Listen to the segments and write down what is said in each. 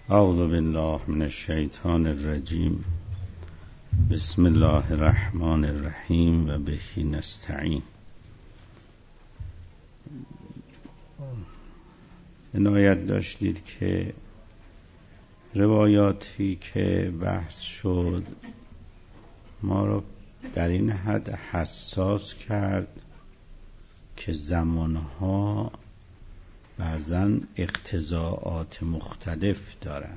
اعوذ بالله من الشیطان الرجیم. بسم الله الرحمن الرحیم و به نستعین. عنایت داشتید که روایاتی که بحث شد ما را در این حد حساس کرد که زمانها بعضاً اقتضاعات مختلف دارن.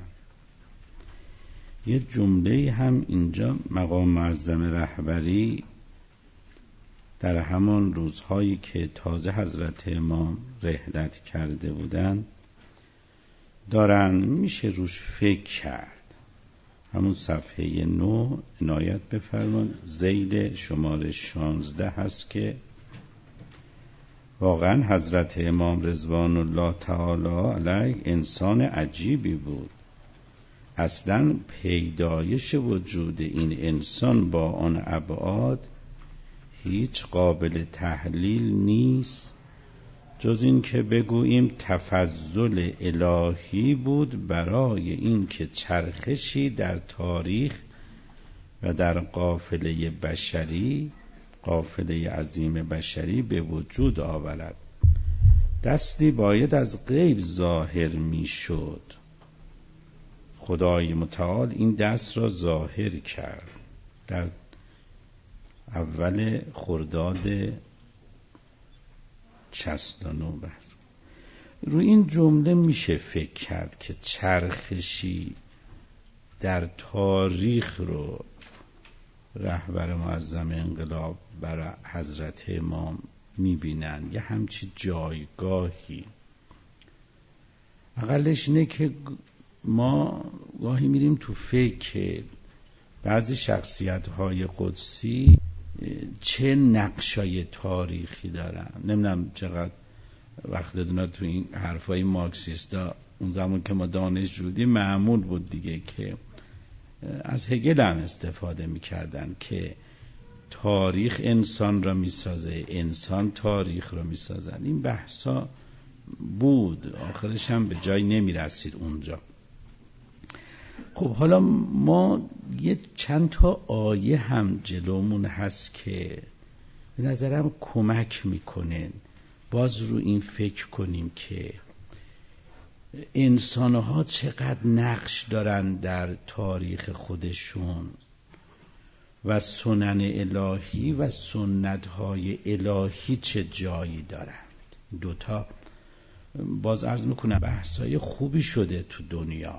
یه جمله هم اینجا مقام معظم رهبری در همان روزهایی که تازه حضرت امام رحلت کرده بودن دارن، میشه روش فکر کرد. همون صفحه 9 عنایت بفرمایید، ذیل شماره 16 هست که واقعا حضرت امام رضوان الله تعالی علیه انسان عجیبی بود. اصلا پیدایش وجود این انسان با آن ابعاد هیچ قابل تحلیل نیست جز این که بگوییم تفضل الهی بود برای این که چرخشی در تاریخ و در قافله بشری، قافله عظیم بشری به وجود آورد. دستی باید از غیب ظاهر می شد. خدای متعال این دست را ظاهر کرد در اول خرداد 69. روی این جمله میشه فکر کرد که چرخشی در تاریخ رو رهبر معظم انقلاب برای حضرت امام میبینن، یه همچی جایگاهی. اقلش اینه که ما گاهی میریم تو فکر بعضی شخصیت‌های قدسی چه نقشای تاریخی دارن. نمیدونم چقدر وقت دادن تو این حرفای مارکسیستا. اون زمان که ما دانشجو بودیم معمول بود دیگه که از هگل هم استفاده میکردن که تاریخ انسان را میسازه، انسان تاریخ را میسازن. این بحثا بود، آخرش هم به جای نمیرسید اونجا. خب حالا ما یه چند تا آیه هم جلومون هست که به نظرم کمک میکنه باز رو این فکر کنیم که انسانها چقدر نقش دارن در تاریخ خودشون و سنن الهی و سنتهای الهی چه جایی دارند. دوتا باز عرض میکنم بحثای خوبی شده تو دنیا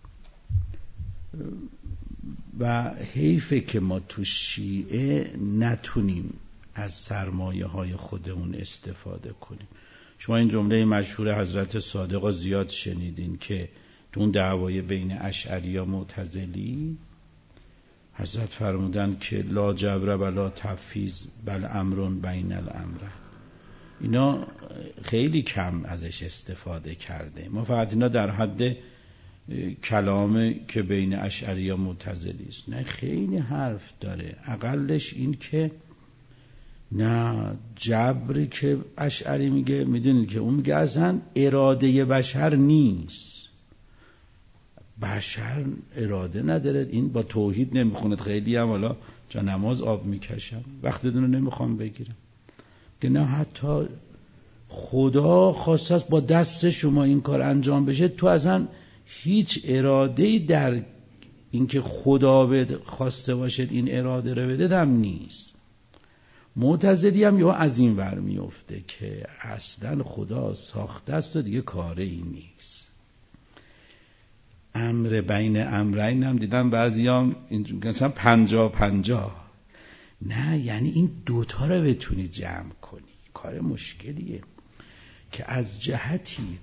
و حیفه که ما تو شیعه نتونیم از سرمایه های خودمون استفاده کنیم. شما این جمله مشهور حضرت صادق زیاد شنیدین که تو اون دعوای بین اشعری و معتزلی حضرت فرمودن که لا جبر ولا تفیض بل امر بین الامر. اینا خیلی کم ازش استفاده کرده. ما فقط اینا در حد کلامی که بین اشعری و معتزلی است. نه، خیلی حرف داره. اقلش این که نه، جبری که اشعری میگه، میدونید که اون میگه اصلا اراده بشر نیست، بشر اراده نداره. این با توحید نمیخوند. خیلی هم حالا جا نماز آب میکشم، وقت دونو نمیخوام بگیرم که نه، حتی خدا خواسته است با دست شما این کار انجام بشه. تو اصلا هیچ اراده‌ای در اینکه خدا خواسته باشد این اراده رو بده هم نیست. معتزلی هم یا از این ور میفته که اصلا خدا ساخته است و دیگه کاره ای نیست. امر بین امرین هم دیدم بعضی هم مثلا 50-50. نه، یعنی این دوتا رو بتونی جمع کنی کار مشکلیه که از جهتی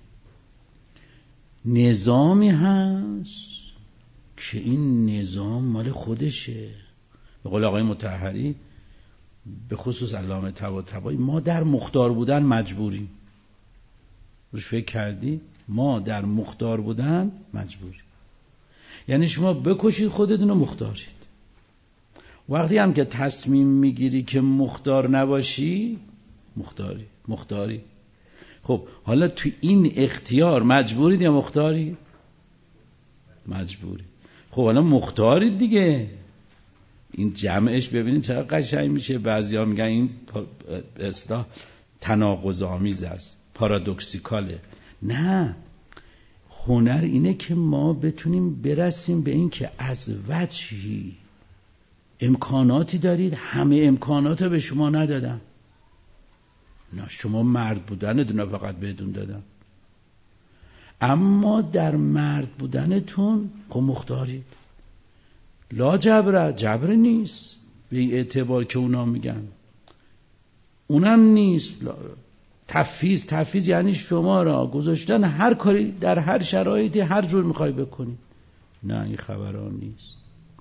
نظامی هست که این نظام مال خودشه. به قول آقای مطهری، به خصوص علامه طباطبایی، ما در مختار بودن مجبوریم. روش فکر کردی؟ ما در مختار بودن مجبوریم. یعنی شما بکشید خودتونو مختارید. وقتی هم که تصمیم میگیری که مختار نباشی، مختاری. خب حالا تو این اختیار مجبورید یا مختاری؟ مجبوری. خب حالا مختارید دیگه. این جمعش ببینید چقدر قشنگ میشه. بعضیا میگن این اصطلاح تناقض آمیز است، پارادوکسیکاله. نه، هنر اینه که ما بتونیم برسیم به این که از وجهی امکاناتی دارید، همه امکانات رو به شما ندادم. نه، شما مرد بودنتون فقط بهتون دادم، اما در مرد بودنتون خب مختارید. لا جبره، جبر نیست به این اعتبار که اونا میگن، اونم نیست. تفویض یعنی شما را گذاشتن هر کاری در هر شرایطی هر جور میخوای بکنی. نه، این خبران نیست.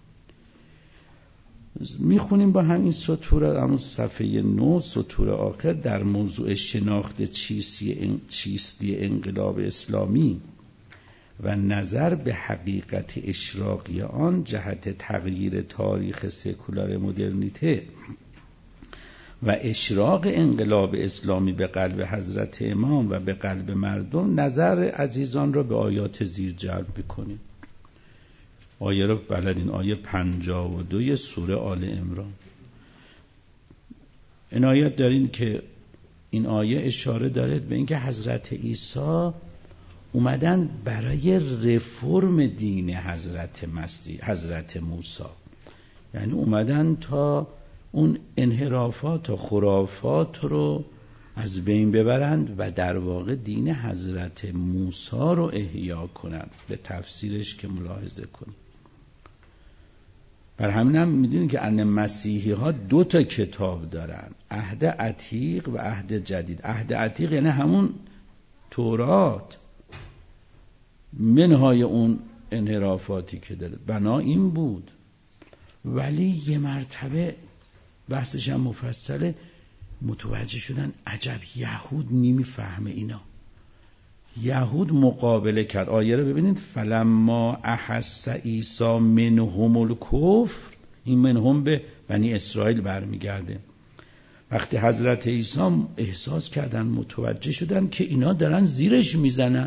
میخونیم با همین سطور، همون صفحه 9 سطور آخر، در موضوع شناخت چیستی انقلاب اسلامی و نظر به حقیقت اشراقی آن جهت تغییر تاریخ سکولار مدرنیته و اشراق انقلاب اسلامی به قلب حضرت امام و به قلب مردم، نظر عزیزان را به آیات زیر جلب بکنیم. آیه رو بلدین، آیه 52 سوره آل عمران. عنایت دارین که این آیه اشاره داره به اینکه حضرت عیسی اومدن برای رفرم دین حضرت موسی، یعنی اومدن تا اون انحرافات و خرافات رو از بین ببرند و در واقع دین حضرت موسی رو احیا کنند. به تفسیرش که ملاحظه کنید. بر همین هم میدونید که ان مسیحی ها 2 کتاب دارن، عهد عتیق و عهد جدید. عهد عتیق یعنی همون تورات، منهای اون انحرافاتی که داره. بنا این بود، ولی یه مرتبه بحثش هم مفصله، متوجه شدن عجب یهود نمیفهمه اینا. یهود مقابله کرد. آیه رو ببینید، فلما احس عیسی منهم الکفر، این منهم به بنی اسرائیل برمیگرده. وقتی حضرت عیسی احساس کردن، متوجه شدن که اینا دارن زیرش میزنن،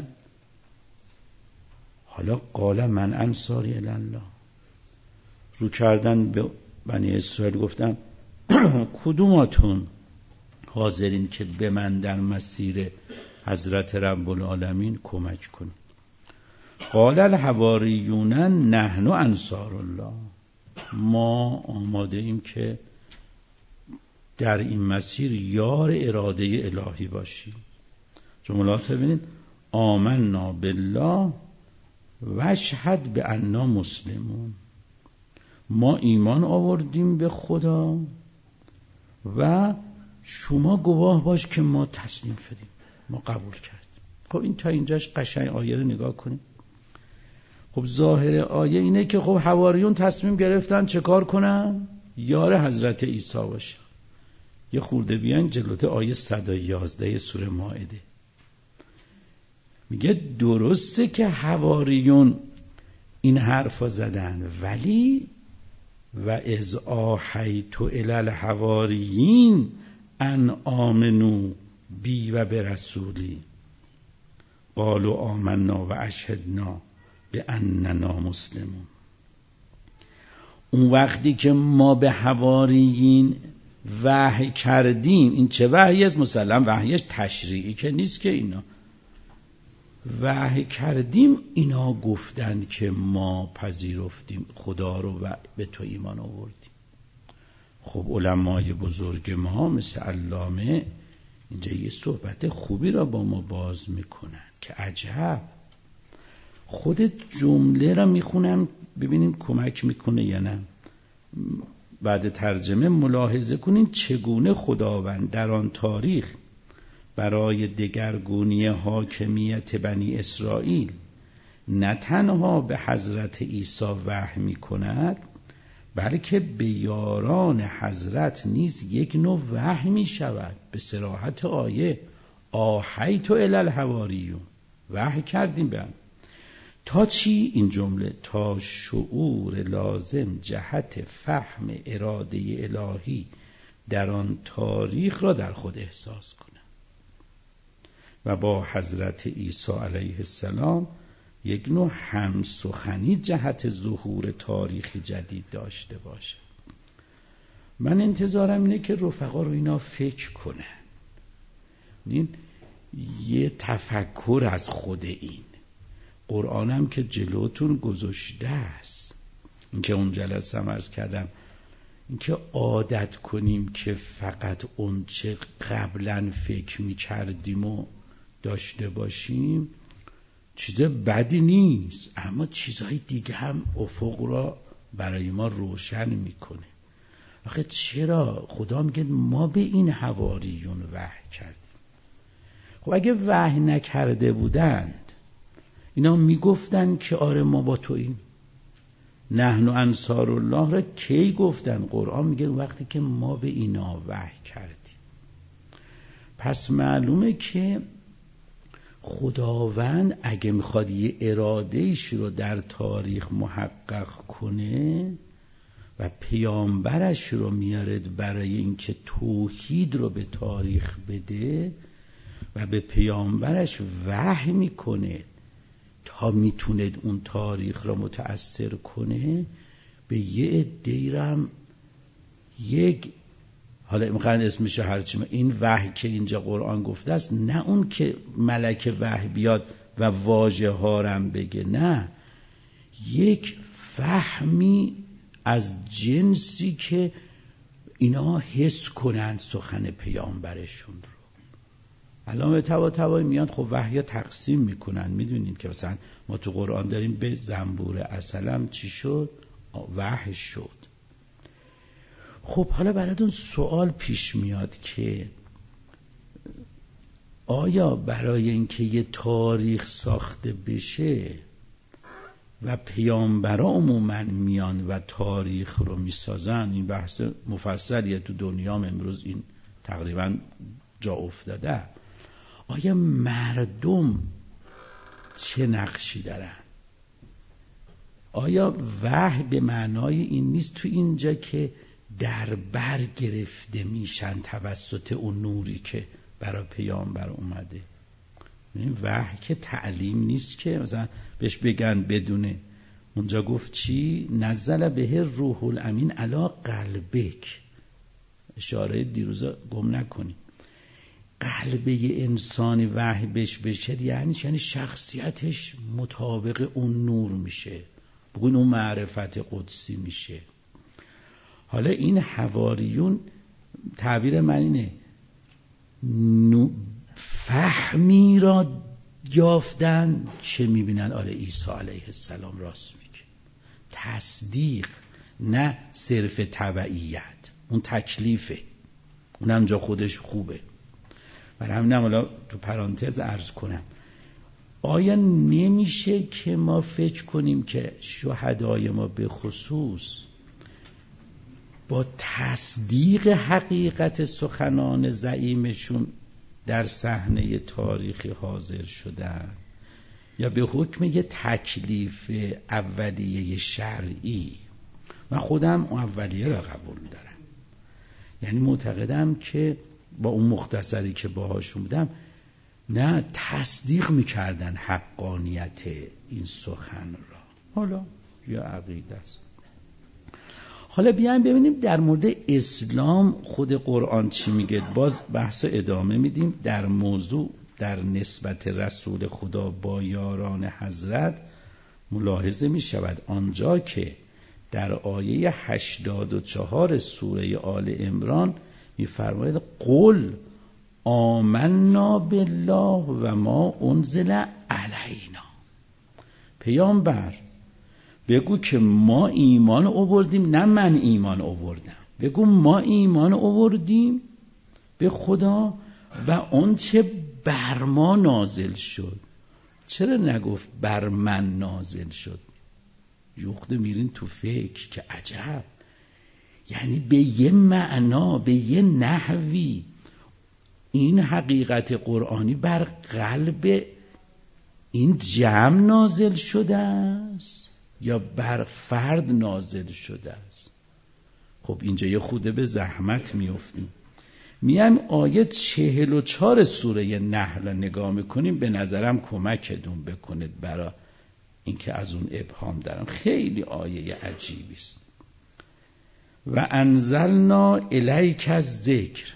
حالا قال من انصاری الی الله، رو کردن به بنی اسرائیل گفتن کدوماتون حاضرین که به من در مسیر حضرت رب العالمین کمک کنید؟ قال الحواریون نحن انصار الله، ما آماده ایم که در این مسیر یار اراده الهی باشیم. جملات ببینید، آمنا بالله و اشهد بأننا مسلمون، ما ایمان آوردیم به خدا و شما گواه باش که ما تسلیم شدیم، ما قبول کردیم. خب این تا اینجاش قشنگ آیه رو نگاه کنیم. خب ظاهر آیه اینه که خب حواریون تصمیم گرفتن چه کار کنن؟ یار حضرت عیسی باشه. یه خورده بیان جلوت آیه 111 سوره مائده، میگه درسته که حواریون این حرفا زدن، ولی و اذ آحیت الی الحواریین ان آمنو بی و برسولی قالوا آمنا و اشهدنا بأننا مسلمون. اون وقتی که ما به حواریین وحی کردیم، این چه وحی است؟ مسلم وحیش تشریعی که نیست که اینا وحی کردیم، اینا گفتند که ما پذیرفتیم خدا رو و به تو ایمان آوردیم. خب علمای بزرگ ما مثل علامه اینجا یه صحبت خوبی را با ما باز میکنن که عجب. خودت جمله را میخونم ببینین کمک میکنه یا نه. بعد ترجمه ملاحظه کنین چگونه خداوند در آن تاریخ برای دگرگونی حاکمیت بنی اسرائیل نه تنها به حضرت عیسی وحی میکند، بلکه به یاران حضرت نیز یک نوع وحی می شود. به صراحت آیه آحیت الی الحواریون، وحی کردیم به هم. تا چی؟ این جمله تا شعور لازم جهت فهم اراده الهی در آن تاریخ را در خود احساس کنند و با حضرت عیسی علیه السلام یک نوع همسخنی جهت ظهور تاریخی جدید داشته باشه. من انتظارم اینه که رفقا رو اینا فکر کنن. این یه تفکر از خود این قرآنم که جلوتون گذاشته است، این که اون جلسه هم عرض کردم، این که عادت کنیم که فقط اون چه قبلا فکر می کردیم و داشته باشیم چیز بدی نیست، اما چیزهای دیگه هم افق را برای ما روشن میکنه. آخه چرا خدا میگه ما به این حواریون وحی کردیم؟ خب اگه وحی نکرده بودند اینا میگفتن که آره ما با توییم، نحن انصار الله را کی گفتن؟ قرآن میگه وقتی که ما به اینا وحی کردیم. پس معلومه که خداوند اگه میخواد یه ارادهش رو در تاریخ محقق کنه و پیامبرش رو میارد برای اینکه توحید رو به تاریخ بده و به پیامبرش وحی میکنه تا میتونه اون تاریخ رو متأثر کنه، به یه عده‌ای یک حالا میخوان اسمش هرچی این وحی که اینجا قرآن گفته است، نه اون که ملک وحی بیاد و واژه ها رم بگه، نه، یک فهمی از جنسی که اینا حس کنند سخن پیامبرشون رو. الان به میاد خب وحی تقسیم میکنن. میدونید که مثلا ما تو قرآن داریم به زنبور عسلم چی شد؟ وحی شد. خب حالا براتون سوال پیش میاد که آیا برای اینکه یه تاریخ ساخته بشه و پیامبرا عموماً میان و تاریخ رو میسازن، این بحث مفصلیه تو دنیا امروز این تقریباً جا افتاده، آیا مردم چه نقشی دارن؟ آیا وحی به معنای این نیست تو اینجا که در بر گرفته میشن توسط اون نوری که برای پیامبر اومده؟ این وحی که تعلیم نیست که مثلا بهش بگن بدونه. اونجا گفت چی؟ نزل به روح الامین علی قلبک. اشاره دیروز گم نکنی. قلب یه انسانی وحی بهش بشه یعنی شخصیتش مطابق اون نور میشه، بگوین اون معرفت قدسی میشه. حالا این حواریون تعبیر من اینه، فهمی را یافتن چه میبینن؟ آره عیسی علیه السلام راست میگه. تصدیق، نه صرف تبعیت. اون تکلیفه، اونم جا خودش خوبه. برای همینم حالا تو پرانتز عرض کنم، آیا نمیشه که ما فکر کنیم که شهدای ما به خصوص با تصدیق حقیقت سخنان زعیمشون در صحنه تاریخی حاضر شدن یا به حکم یه تکلیف اولیه شرعی؟ من خودم اولیه را قبول دارم، یعنی معتقدم که با اون مختصری که باهاشون بودم نه تصدیق میکردن حقانیت این سخن را. حالا یا عقیده است. حالا بیایم ببینیم در مورد اسلام خود قرآن چی میگه. باز بحث ادامه میدیم در موضوع در نسبت رسول خدا با یاران حضرت. ملاحظه میشود آنجا که در آیه 84 سوره آل عمران میفرماید قل آمنا بالله و ما انزل علینا. پیامبر بگو که ما ایمان آوردیم، نه من ایمان آوردم، بگو ما ایمان آوردیم به خدا و اون چه بر ما نازل شد. چرا نگفت بر من نازل شد؟ یخته میرین تو فکر که عجب، یعنی به یه معنا به یه نحوی این حقیقت قرآنی بر قلب این جمع نازل شده است یا بر فرد نازل شده است؟ خب اینجا یه خوده به زحمت میافتیم. میام آیه 44 سوره نحل نگاه میکنیم، به نظرم کمکتون بکنید برای این که از اون ابهام دارم. خیلی آیه عجیبی است. و انزلنا الیک الذکر،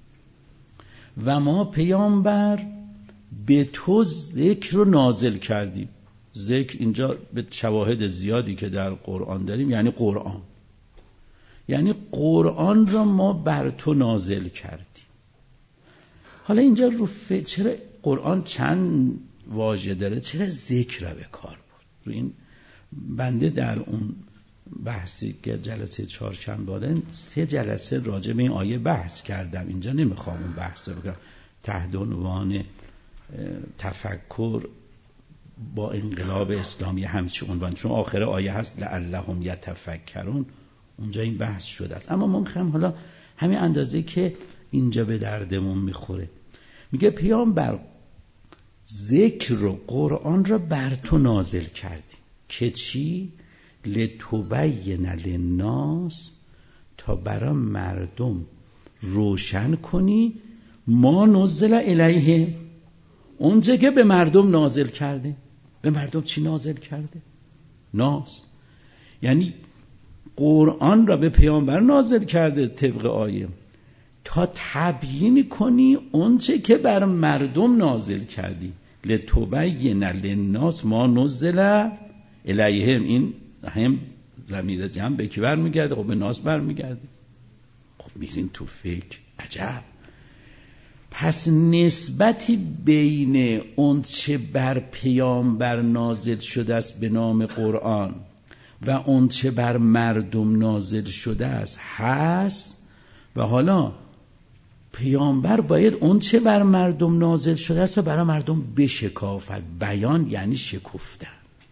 و ما پیامبر به تو ذکر رو نازل کردیم. ذکر اینجا به شواهد زیادی که در قرآن داریم یعنی قرآن، یعنی قرآن را ما بر تو نازل کردیم. حالا اینجا چرا قرآن چند واژه داره، چرا ذکر را به کار برد؟ رو این بنده در اون بحثی که جلسه چهارشنبه دادن 3 جلسه راجع به این آیه بحث کردم. اینجا نمیخوام اون بحث رو بکنم. تحت عنوان تفکر با انقلاب اسلامی همچین عنوان، چون آخر آیه هست لعلهم یتفکرون، اونجا این بحث شده است. اما ما میخوایم حالا همین اندازه که اینجا به دردمون میخوره، میگه پیامبر ذکر رو، قرآن را بر تو نازل کردیم که چی؟ لتبین للناس، تا برای مردم روشن کنی، ما نزل الیه، اونچه که به مردم نازل کرده. به مردم چی نازل کرده؟ ناس، یعنی قرآن را به پیامبر نازل کرده طبق آیه، تا تبیین کنی اونچه که بر مردم نازل کردی. لتبین للناس ما نزل الیهم، این هم ضمیر جمع به کی برمیگرده؟ خب به ناس برمیگرده. خب میرین تو فکر، عجب. پس نسبتی بین اون چه بر پیامبر نازل شده است به نام قرآن و اون چه بر مردم نازل شده است هست، و حالا پیامبر باید اون چه بر مردم نازل شده است و برای مردم بشکافد. بیان یعنی شکفتن.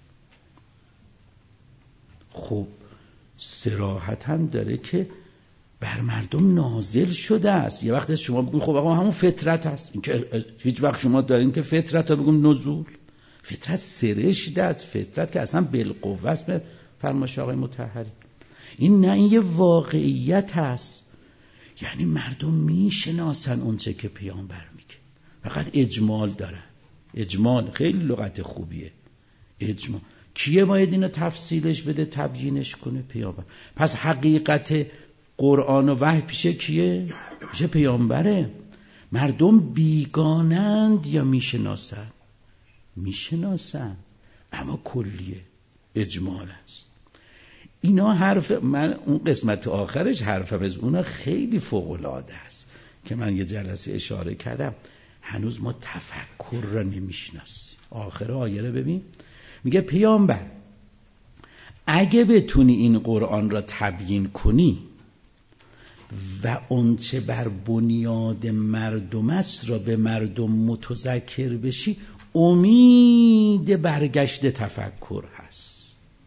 خب صراحتاً داره که بر مردم نازل شده است. یه وقت شما بگید خب آقا همون فطرت است، این که هیچ وقت شما دارین که فطرت ها بگم نزول. فطرت سرشته است، فطرت که اصلا بالقوه است به فرمایش آقای مطهری. این نه، این یه واقعیت است. یعنی مردم میشناسن اونچه که پیامبر میگه، فقط اجمال دارن. اجمال خیلی لغت خوبیه. اجمال کیه باید اینو تفصیلش بده، تبیینش کنه؟ پیامبر. پس حقیقت قرآن و وحی پیش کیه؟ پیش پیامبره. مردم بیگانند یا میشناسن؟ میشناسن، اما کلیه، اجمال است. اینا حرف من، اون قسمت آخرش حرفم از اونا خیلی فوق‌العاده است که من یه جلسه اشاره کردم. هنوز ما تفکر را نمیشناسیم. آخر آیه رو ببین، میگه پیامبر اگه بتونی این قرآن را تبیین کنی و اون چه بر بنیاد مردم است را به مردم متذکر بشی، امید برگشت تفکر هست.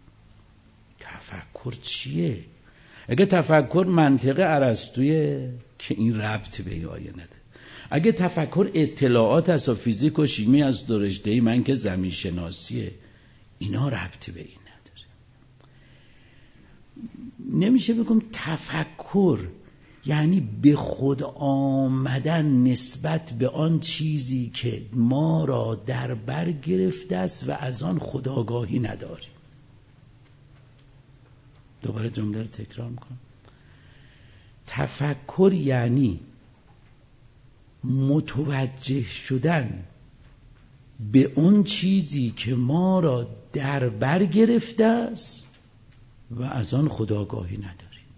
تفکر چیه؟ اگه تفکر منطق ارسطویه که این ربط به آیه نده. اگه تفکر اطلاعات است و فیزیک و شیمی از دو رشته‌ای من که زمین شناسیه، اینا ربط به این نداره. نمیشه بگم تفکر یعنی به خود آمدن نسبت به آن چیزی که ما را در بر گرفته است و از آن خودآگاهی نداریم. دوباره جمله رو تکرار میکنم. تفکر یعنی متوجه شدن به اون چیزی که ما را در بر گرفته است و از آن خودآگاهی نداریم.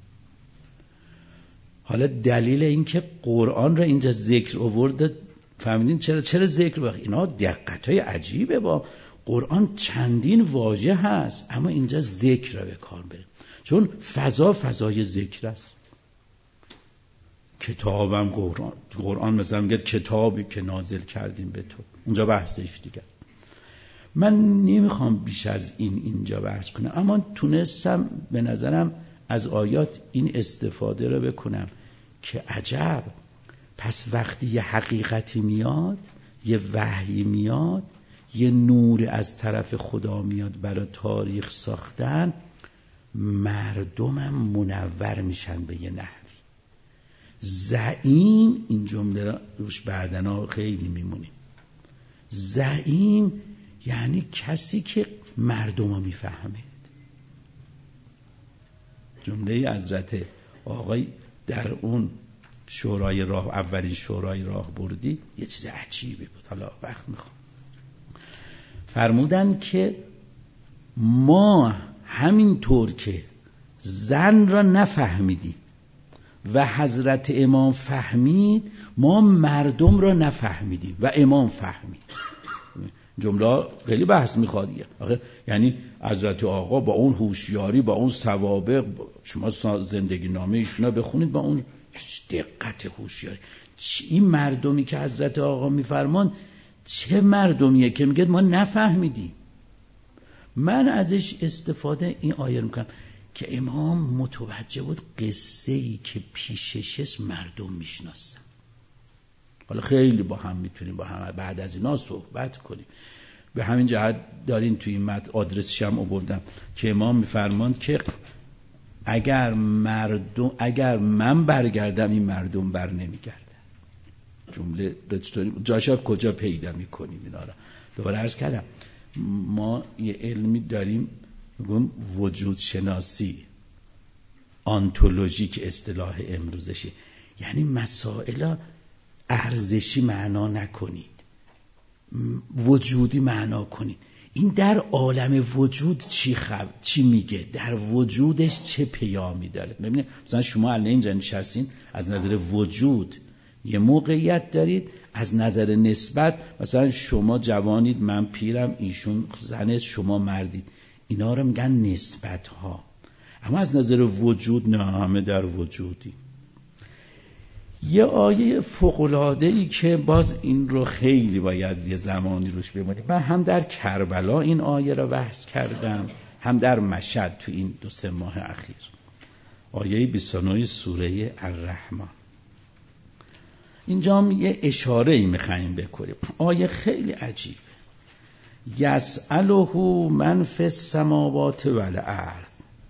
حالا دلیل این که قرآن را اینجا ذکر آورده فهمیدین چرا ذکر بخ؟ اینا دقت‌های عجیبه. با قرآن چندین واژه هست اما اینجا ذکر را به کار بره، چون فضای ذکر است. کتابم قرآن مثلا میگه کتابی که نازل کردیم به تو، اونجا بحثش دیگه. من نمیخوام بیش از اینجا بحث کنم، اما تونستم به نظرم از آیات این استفاده رو بکنم که عجب، پس وقتی یه حقیقتی میاد، یه وحی میاد، یه نور از طرف خدا میاد برای تاریخ ساختن، مردمم منور میشن به یه نحوی. زعیم، این جمله رو روش بعدنا خیلی میمونیم. زعیم یعنی کسی که مردم رو میفهمید. جمله حضرت آقای در اون شورای راه، اولین شورای راه بردی، یه چیز عجیبی بود. حالا وقت میخوام. فرمودن که ما همینطور که زن را نفهمیدیم و حضرت امام فهمید، ما مردم را نفهمیدیم و امام فهمید. جمله خیلی بحث میخواد. یعنی حضرت آقا با اون هوشیاری، با اون سوابق، شما زندگی نامه ایشونا بخونید، با اون دقت هوشیاری، این مردمی که حضرت آقا میفرمان چه مردمیه که میگه ما نفهمیدیم. من ازش استفاده این آیه میکنم که امام متوجه بود قصه‌ای که پیشش مردم میشناسن. حالا خیلی با هم میتونیم با هم بعد از اینا صحبت کنیم. به همین جهت دارین توی این متن آدرسش هم آوردم که امام میفرماند که اگر من برگردم این مردم بر نمیگردن. جمله جاشا کجا پیدا میکنید اینا را؟ دوباره عرض کردم ما یه علمی داریم میگم وجود شناسی آنتولوژی که اصطلاح امروزشه. یعنی مسائل ارزشی معنا نکنید، وجودی معنا کنید. این در عالم وجود چی میگه، در وجودش چه پیامی داره. ببینید مثلا شما الان اینجا نشستین، از نظر وجود یه موقعیت دارید، از نظر نسبت مثلا شما جوانید، من پیرم، ایشون زنه، شما مردید. اینا رو میگن نسبت ها. اما از نظر وجود نه، همه در وجودی. یه آیه فوق‌العاده‌ای که باز این رو خیلی باید یه زمانی روش بمونیم. من هم در کربلا این آیه رو بحث کردم، هم در مشهد تو این 2-3 ماه اخیر. آیه 29 سوره الرحمن. اینجا هم یه اشاره‌ای می‌خوایم بکنیم. آیه خیلی عجیبه. یسأله من فی السماوات والارض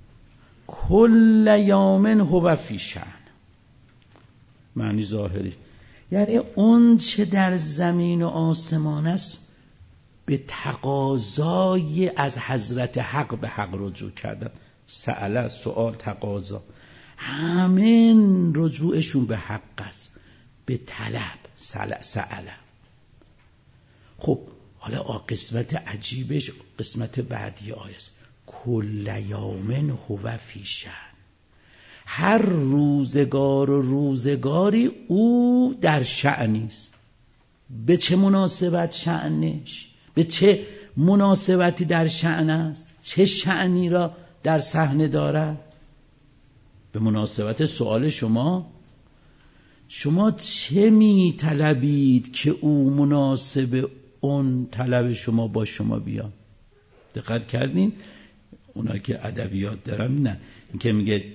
کل یوم هو فی شأن. معنی ظاهری یعنی اون چه در زمین و آسمان است به تقاضای از حضرت حق به حق رجوع کردن. سأله سؤال، تقاضا، همین رجوعشون به حق است، به طلب. سأله. خب حالا قسمت عجیبش قسمت بعدی آیه است. کل یوم هو فی شأن. هر روزگار و روزگاری او در شأنی است. به چه مناسبت شأنش؟ به چه مناسبتی در شأن است؟ چه شأنی را در صحنه دارد؟ به مناسبت سوال شما چه می طلبید که او مناسب اون طلب شما با شما بیاد؟ دقت کردین؟ اونا که ادبیات دارن نه، این که میگه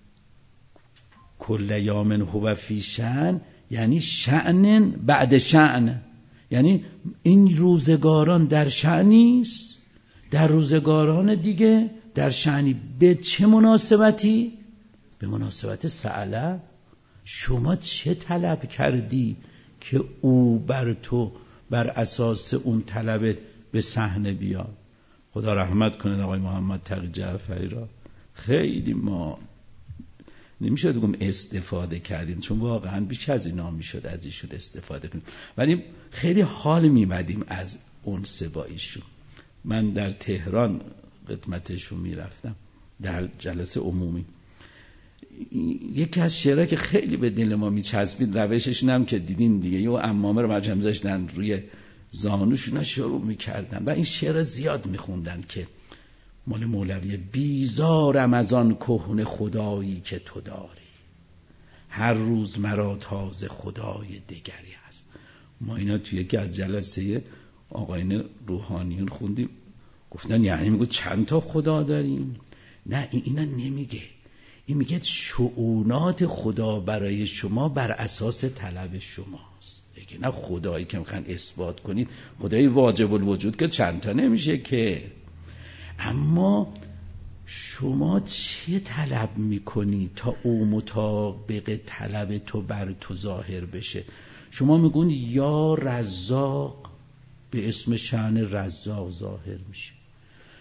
کل یوم هو فی شأن یعنی شأن بعد شأن، یعنی این روزگاران در شأنی است، در روزگاران دیگه در شأنی. به چه مناسبتی؟ به مناسبت سأله. شما چه طلب کردی که او بر تو بر اساس اون طلبت به صحنه بیاد؟ خدا رحمت کنه آقای محمد تقی جعفری را. خیلی ما نمیشه بگم استفاده کردیم، چون واقعا بیش از اینا میشد از ایشون استفاده کنیم، ولی خیلی حال میبدیم از اون با ایشون. من در تهران خدمتشون میرفتم در جلسه عمومی. یکی از شعرها که خیلی به دل ما میچسبید، روششون هم که دیدین دیگه، یه عمامه رو مجمع می‌ذاشتن روی زانوشون شروع میکردن و این شعر زیاد میخوندن که مال مولوی: بیزارم از آن کهنه خدایی که تو داری، هر روز مرا تازه خدای دگری هست. ما اینا توی یکی از جلسه آقایان روحانیون خوندیم، گفتن یعنی میگو چند تا خدا داریم؟ نه، اینا نمیگه. این میگه شؤونات خدا برای شما بر اساس طلب شماست. دیگه نه خدایی که میخوان اثبات کنید، خدای واجب الوجود که چند تا نمیشه که. اما شما چه طلب میکنی تا او مطابق طلب تو بر تو ظاهر بشه؟ شما میگون یا رزاق، به اسم شأن رزاق ظاهر میشه.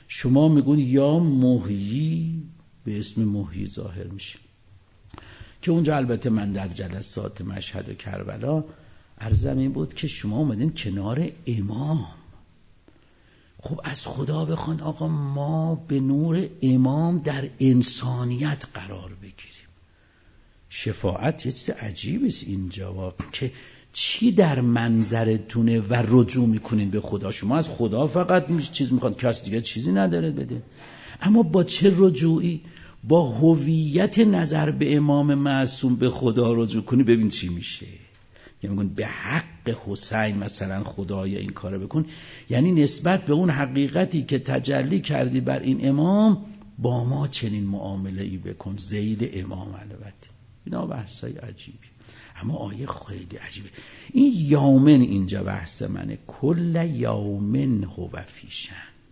شما میگون یا محیی به اسم محیی ظاهر میشه، که اونجا البته من در جلسات مشهد و کربلا عرضم این بود که شما اومدین کنار امام. خب از خدا بخواند آقا ما به نور امام در انسانیت قرار بگیریم. شفاعت یه چیز عجیبی است اینجا واقعا، که چی در منظرتونه و رجوع میکنین به خدا. شما از خدا فقط چیز میخواد، کس دیگه چیزی نداره بده. اما با چه رجوعی؟ با هویت نظر به امام معصوم به خدا رجوع کنی، ببین چی میشه. یعنی میگن به حق حسین مثلا خدایا این کارو بکن، یعنی نسبت به اون حقیقتی که تجلی کردی بر این امام با ما چنین معامله ای بکن، ذیل امام. البته اینا بحثای عجیبی، اما آیه خیلی عجیبه. این یومن اینجا بحث منه، کل یومن هو فیشن.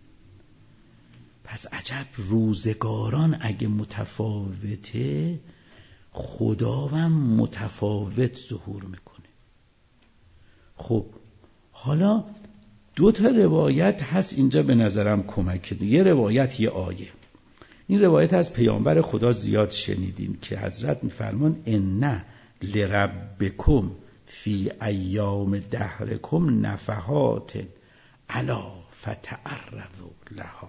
پس عجب روزگاران اگه متفاوته، خداوند متفاوت ظهور میکنه. خب حالا دو تا روایت هست اینجا به نظرم کمک. یه روایت یه آیه. این روایت از پیامبر خدا زیاد شنیدین که حضرت میفرمان ان لربکم فی ایام دهرکم نفحات الا فتعرضوا لها.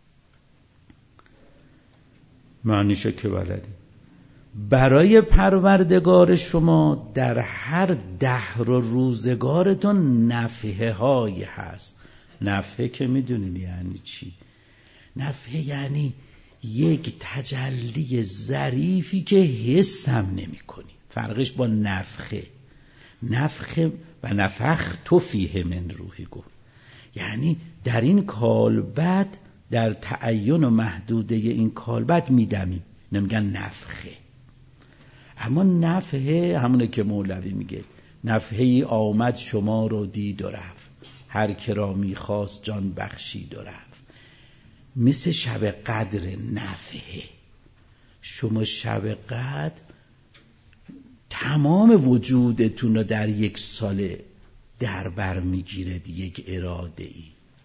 معنیشه که بلدی، برای پروردگار شما در هر دهر و روزگارتون نفحه های هست. نفحه که میدونین یعنی چی؟ نفحه یعنی یک تجلی ظریفی که حس هم نمی کنی. فرقش با نفخه. نفخه و نفخت فیه من روحی گفت، یعنی در این کالبد، در تعین و محدوده این کالبد میدمیم، نمیگن نفخه. اما نفحه همونه که مولوی میگه، نفحه ای آمد شما رو دید و رفت، هر که را میخواست جان بخشید و رفت. مثل شب قدر نفحه. شما شب قدر تمام وجودتون رو در یک سال در بر میگیرد، یک اراده ای.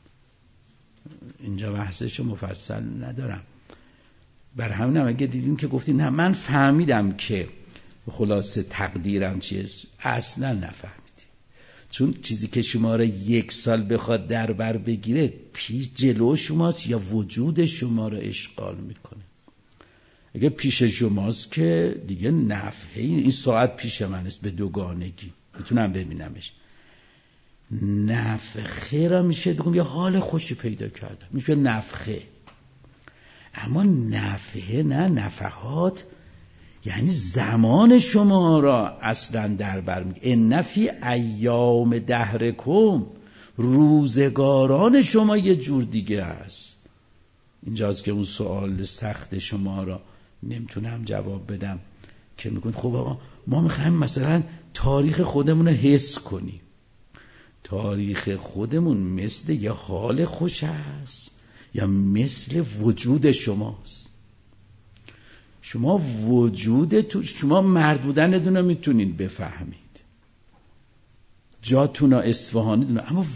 اینجا بحثشو مفصل ندارم. بر همینم اگه دیدیم که گفتیم نه من فهمیدم که خلاصه تقدیرم چیه، اصلا نفهمیدی. چون چیزی که شما را یک سال بخواد در بر بگیره، پیش جلو شماست یا وجود شما را اشغال میکنه. اگه پیش شماست که دیگه نفحه، این ساعت پیش من است به دوگانگی، میتونم ببینمش. نفخه را میشه بگم یه حال خوشی پیدا کردم، میشه نفخه. اما نفحه نه، نفحات یعنی زمان شما را اصلا در بر میگیره. ان فی ایام دهرکم، روزگاران شما یه جور دیگه است. اینجاست که اون سوال سخت شما را نمیتونم جواب بدم که میگن خب آقا ما میخوایم مثلا تاریخ خودمون رو حس کنیم. تاریخ خودمون مثل یه حال خوش است یا مثل وجود شماست؟ شما وجود تو، شما مرد بودنتون رو میتونید بفهمید، جاتون اصفهانی دونه، اما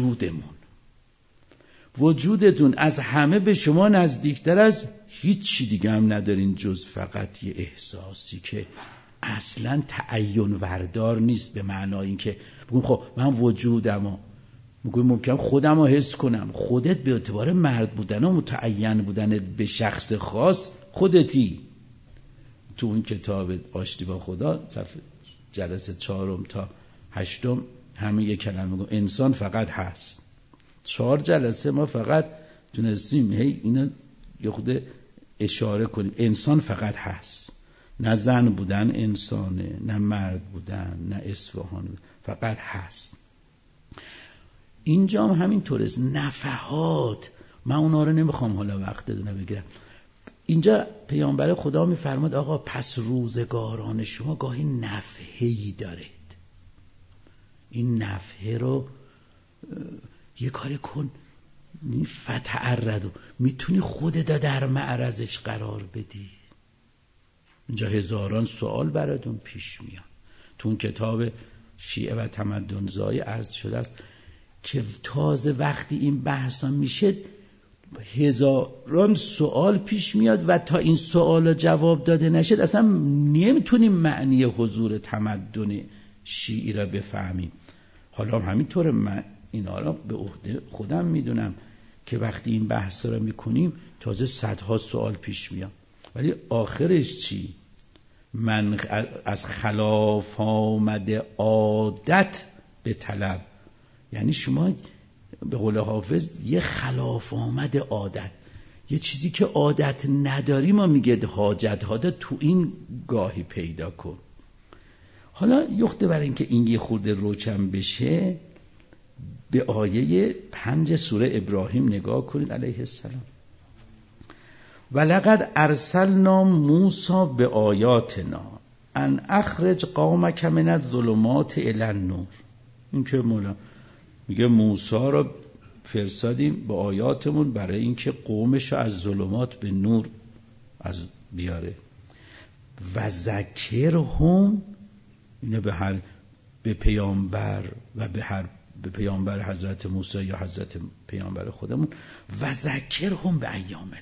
وجودتون از همه به شما نزدیکتر از هیچ چی دیگه هم ندارین جز فقط یه احساسی که اصلا تعین وردار نیست، به معنای این که بگم خب من وجودمو میگم ممکن خودم رو حس کنم. خودت به اعتبار مرد بودن و متعین بودن به شخص خاص خودتی. تو اون کتاب آشتی با خدا صفحه جلسه 4 تا 8 همه یک کلمه میگم انسان فقط هست. 4 جلسه ما فقط تونستیم هی اینا یه خود اشاره کنیم. انسان فقط هست، نه زن بودن انسانه، نه مرد بودن، نه اصفهان، فقط هست. اینجا هم همین طور است. نفحات من اونا رو نمیخوام حالا وقت دونه بگیرم. اینجا پیامبر خدا میفرماد آقا پس روزگاران شما گاهی نفحه‌ای دارید. این نفحه رو یه کاری کن، فتعرضوا، میتونی خودت در معرضش قرار بدی. اینجا هزاران سوال براتون پیش میاد. تو اون کتاب شیعه و تمدن زایی عرض شده است که تازه وقتی این بحثا میشه هزاران سوال پیش میاد و تا این سوال جواب داده نشد اصلا نمیتونیم معنی حضور تمدن شیعی را بفهمیم. حالا همینطوره، من اینا را به عهده خودم میدونم که وقتی این بحث را میکنیم تازه صدها سوال پیش میاد، ولی آخرش چی؟ من از خلاف آمده عادت به طلب، یعنی شما به قول حافظ یه خلاف آمد عادت، یه چیزی که عادت نداری ما میگه حاجت تو این گاهی پیدا کن. حالا یخته برای اینکه این یه خورده روشن بشه به آیه 5 سوره ابراهیم نگاه کنید علیه السلام. ولقد ارسلنا موسی بآیاتنا ان اخرج قومک من الظلمات الی النور. این که مولا میگه موسی رو فرستادیم با آیاتمون برای اینکه قومش رو از ظلمات به نور از بیاره. و ذکرهم، اینه به پیامبر و به پیامبر حضرت موسی یا حضرت پیامبر خودمون، و ذکرهم به ایام الله،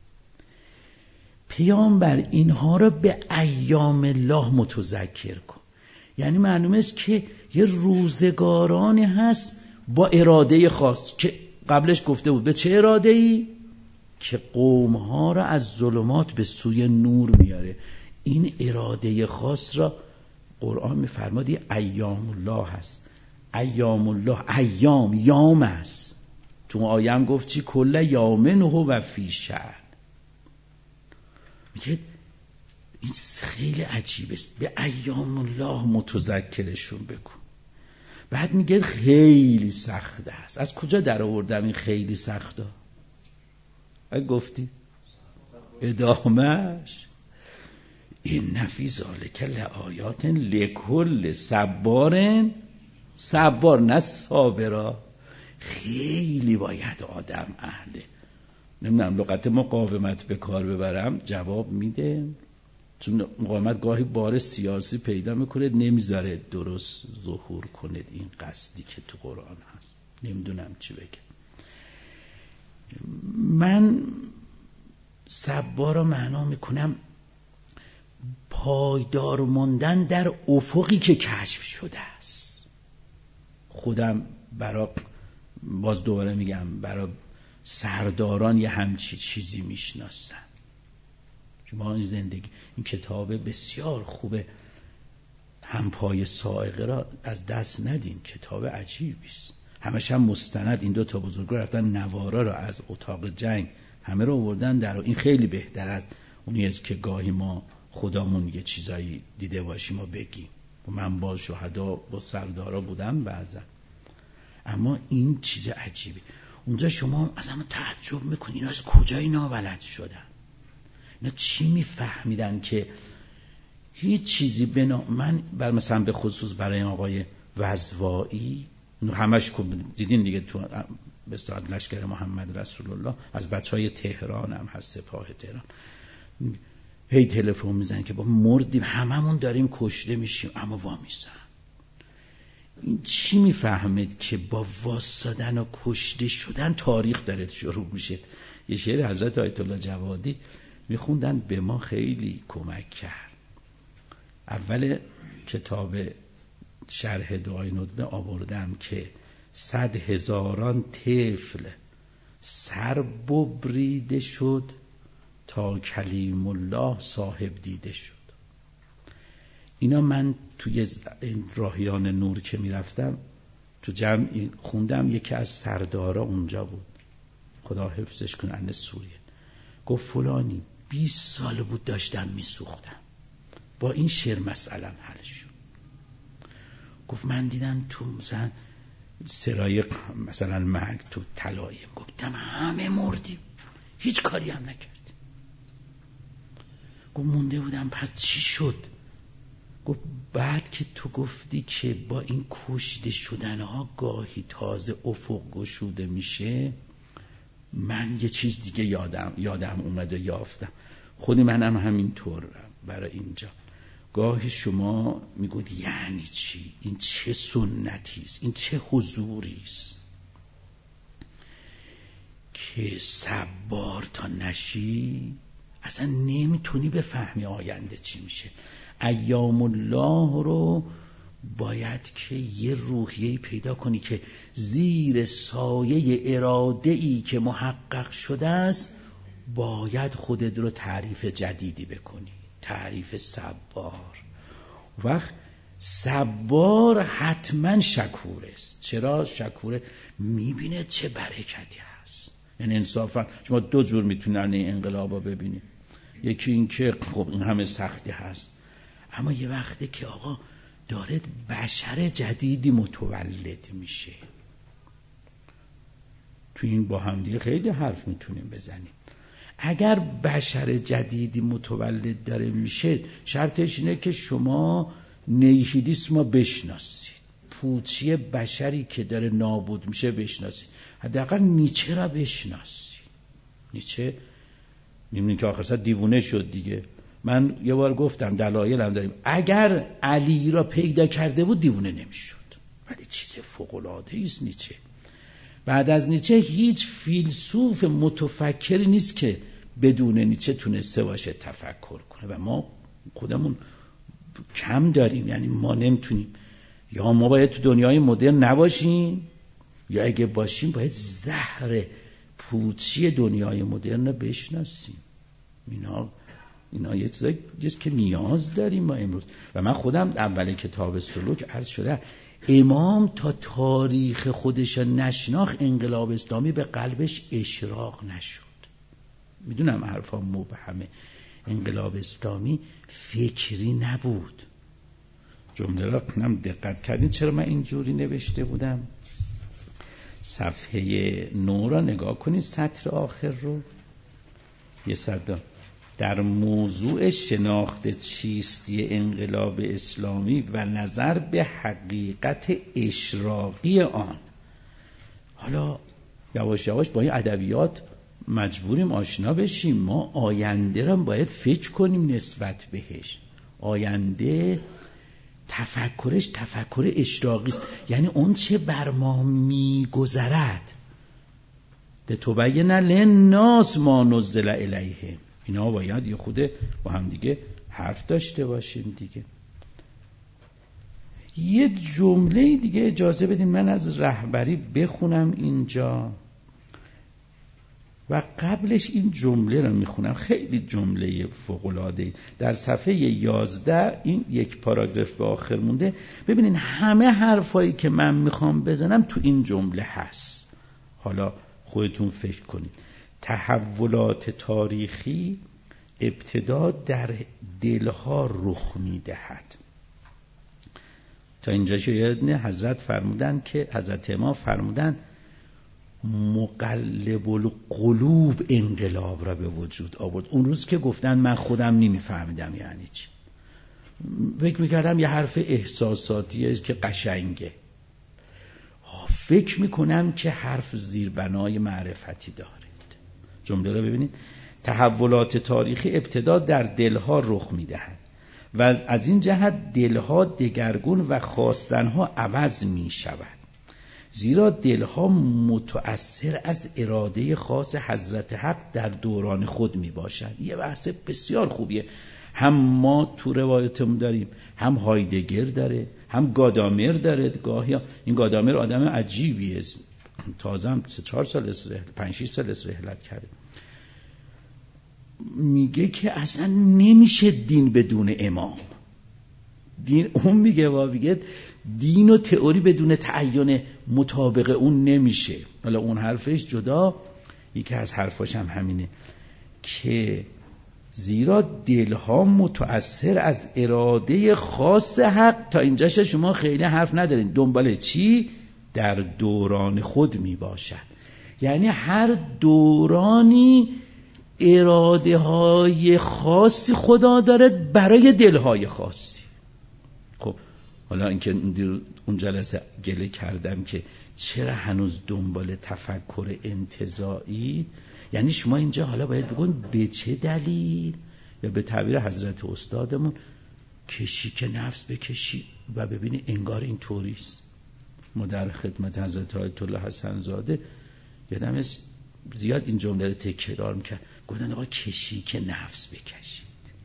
پیامبر اینها رو به ایام الله متذکر کن. یعنی معلومه است که یه روزگارانی هست با اراده خاص که قبلش گفته بود. به چه اراده‌ای؟ که قومها را از ظلمات به سوی نور میاره. این اراده خاص را قرآن میفرماد ایام الله هست. ایام الله، ایام یام است. تو آیه هم گفت چی؟ کل یامن و فی شأن. میگه این خیلی عجیب است، به ایام الله متذکرشون بکن. بعد میگه خیلی سخت است. از کجا در آوردم این خیلی سخته؟ گفتی ادامهش این فی ذلک لآیات لکل صبار نه صابرا. خیلی باید آدم اهله، نمیدونم لغت مقاومت به کار ببرم، جواب میده. چون مقاومت گاهی بار سیاسی پیدا میکنه، نمیذاره درست ظهور کنه این قصدی که تو قرآن هست. نمیدونم چی بگم. من صبار رو معنا میکنم پایدار موندن در افقی که کشف شده است. خودم باز دوباره میگم برای سرداران یه همچی چیزی میشناسن. شما این زندگی، این کتاب بسیار خوبه، همپای سائقه را از دست ندین، کتاب عجیبی است. همش هم مستند. این 2 بزرگوار رفتن نوارا را از اتاق جنگ همه رو آوردن در. این خیلی بهتر از اونی است که گاهی ما خودمون یه چیزایی دیده باشیم و بگیم. من با شهدا با سردارا بودم بعضا، اما این چیز عجیبی. اونجا شما از همه تعجب میکنی اینا از کجا اینا بلد شدن، اینا چی میفهمیدن که هیچ چیزی من مثلا به خصوص برای آقای وزوایی، همش دیدین دیگه تو به از لشکر محمد رسول الله، از بچهای تهران هم هست، سپاه تهران، هی تلفن میزنن که با مردیم، هممون داریم کشته میشیم، اما وامیستن. این چی میفهمید که با واسادن و کشته شدن تاریخ داره شروع میشه. یه شعر حضرت آیت الله جوادی میخوندن، به ما خیلی کمک کرد. اول کتاب شرح دعای ندبه آوردم که 100,000 طفل سر ببریده شد تا کلیم الله صاحب دیده شد. اینا من توی راهیان نور که میرفتم تو جمع خوندم. یکی از سردارا اونجا بود، خدا حفظش کنه، اهل سوریه. گفت فلانی 20 سال بود داشتم میسوختم، با این شعر مسئلم حل شد. گفت من دیدم تو مثلا سرای مثلا مرگ تو طلایم، گفتم همه مردیم، هیچ کاری هم نکردیم. گفت مونده بودم، پس چی شد؟ گفت بعد که تو گفتی که با این کشته شدنها گاهی تازه افق گشوده میشه، من یه چیز دیگه یادم اومد و یافتم. خود منم همینطور برای اینجا گاهی شما میگوید یعنی چی؟ این چه سنتی است؟ این چه حضوری است که صبار تا نشی اصلا نمیتونی بفهمی آینده چی میشه. ایام الله رو باید که یه روحیه‌ای پیدا کنی که زیر سایه اراده‌ای که محقق شده است باید خودت رو تعریف جدیدی بکنی، تعریف صبار. وقت صبار حتما شکور است. چرا شکوره؟ میبینه چه برکتی هست. یعنی انصافا شما دو جور میتونن این انقلابا ببینید. یکی این که خب این همه سختی هست، اما یه وقته که آقا داره بشر جدیدی متولد میشه. تو این با همدیگه خیلی حرف میتونیم بزنیم. اگر بشر جدیدی متولد داره میشه، شرطش اینه که شما نیهیلیسم رو بشناسید، پوچی بشری که داره نابود میشه بشناسید. حداقل نیچه را بشناسید. نیچه میبینید که آخر سر دیوونه شد دیگه. من یه بار گفتم دلایل هم داریم، اگر علی را پیدا کرده بود دیوونه نمیشد. ولی چیز فوق‌العاده است نیچه. بعد از نیچه هیچ فیلسوف متفکری نیست که بدون نیچه تونسته باشه تفکر کنه و ما خودمون کم داریم. یعنی ما نمیتونیم، یا ما باید تو دنیای مدرن نباشیم، یا اگه باشیم باید زهر پوچی دنیای مدرن رو بشناسیم. اینا یه چیزی که نیاز داریم ما امروز. و من خودم اول کتاب سلوک عرض شده، امام تا تاریخ خودش نشناخت انقلاب اسلامی به قلبش اشراق نشد. میدونم حرفا مبهمه، انقلاب اسلامی فکری نبود. جمله را کنم دقت کردین چرا من اینجوری نوشته بودم؟ صفحه 9 را نگاه کنید، سطر آخر رو. یه صدا در موضوع شناخت چیستی انقلاب اسلامی و نظر به حقیقت اشراقی آن. حالا یواش یواش با این ادبیات مجبوریم آشنا بشیم. ما آینده را باید فکر کنیم نسبت بهش. آینده تفکرش تفکر اشراقی است، یعنی اون چه بر ما میگذرد لتبین للناس ما نزل الیهم. اینا باید یه خود با هم دیگه حرف داشته باشیم دیگه. یه جمله دیگه اجازه بدین من از رهبری بخونم اینجا و قبلش این جمله رو میخونم. خیلی جمله فوق‌العاده. در صفحه 11 این یک پاراگراف به آخر مونده. ببینین همه حرفایی که من میخوام بزنم تو این جمله هست. حالا خودتون فکر کنید. تحولات تاریخی ابتدا در دلها رخ میدهد. تا اینجا شاید حضرت فرمودن که حضرت امام فرمودن مقلب القلوب انقلاب را به وجود آورد. اون روز که گفتن من خودم نمیفهمیدم یعنی چی، فکر میکردم یه حرف احساساتیه که قشنگه، فکر میکنم که حرف زیربنای معرفتی داره. جمله را ببینید. تحولات تاریخی ابتدا در دلها رخ میدهد و از این جهت دلها دگرگون و خواستنها عوض میشود، زیرا دلها متأثر از اراده خاص حضرت حق در دوران خود میباشد. یه بحث بسیار خوبیه. هم ما تو روایتمون داریم، هم هایدگر داره، هم گادامر داره. گاهی این گادامر آدم عجیبیه، تازه هم 3-4 سال 5-6 سال رحلت کرده. میگه که اصلا نمیشه دین بدون امام. دین اون میگه دین و تئوری بدون تعین مطابق اون نمیشه. حالا اون حرفش جدا، یکی از حرفاش هم همینه که زیرا دلها متأثر از اراده خاص حق. تا اینجاش شما خیلی حرف ندارین. دنبال چی؟ در دوران خود می باشد. یعنی هر دورانی اراده های خاصی خدا دارد برای دلهای خاصی. خب حالا اینکه اون جلسه گله کردم که چرا هنوز دنبال تفکر انتزاعی، یعنی شما اینجا حالا باید بگون به چه دلیل، یا به تعبیر حضرت استادمون کشی که نفس بکشی و ببینی انگار این طوریست. ما در خدمت حضرت آیت الله حسن زاده یادم است زیاد این جمله رو تکرار میکرد، گفتن آقا کشی که نفس بکشید،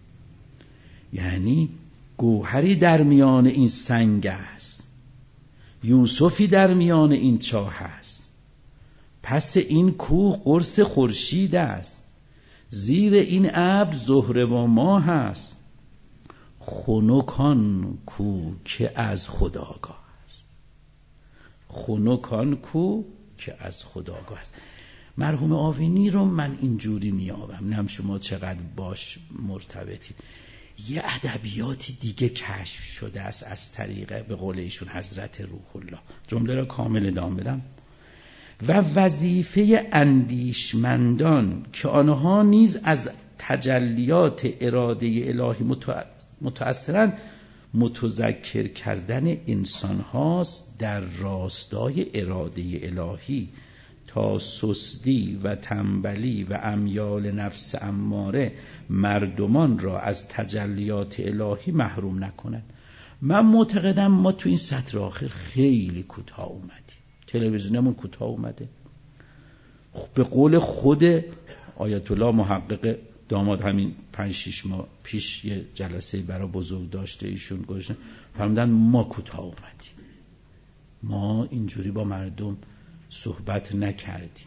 یعنی گوهری در میان این سنگ است، یوسفی در میان این چاه است، پس این کوه قرص خورشید است، زیر این ابر زهره و ماه است، خنک آن کو که از خودآگاه است. خنک آن کو که از خودآگاه است. مرحوم آوینی رو من اینجوری میابم، نم شما چقدر باش مرتبطی. یه ادبیاتی دیگه کشف شده است از طریق به قول ایشون حضرت روح الله. جمله را کامل ادامه بدم. و وظیفه اندیشمندان که آنها نیز از تجلیات اراده الهی متأثرند، متذکر کردن انسان هاست در راستای اراده الهی تا سستی و تنبلی و امیال نفس اماره مردمان را از تجلیات الهی محروم نکنند. من معتقدم ما تو این سطر آخر خیلی کوتاه اومدیم، تلویزیونمون کوتاه اومده. به قول خود آیت الله محقق داماد همین 5-6 ماه پیش یه جلسه برای بزرگ داشته، ایشون گوشن فرمودن ما کوتاه اومدیم، ما اینجوری با مردم صحبت نکردیم،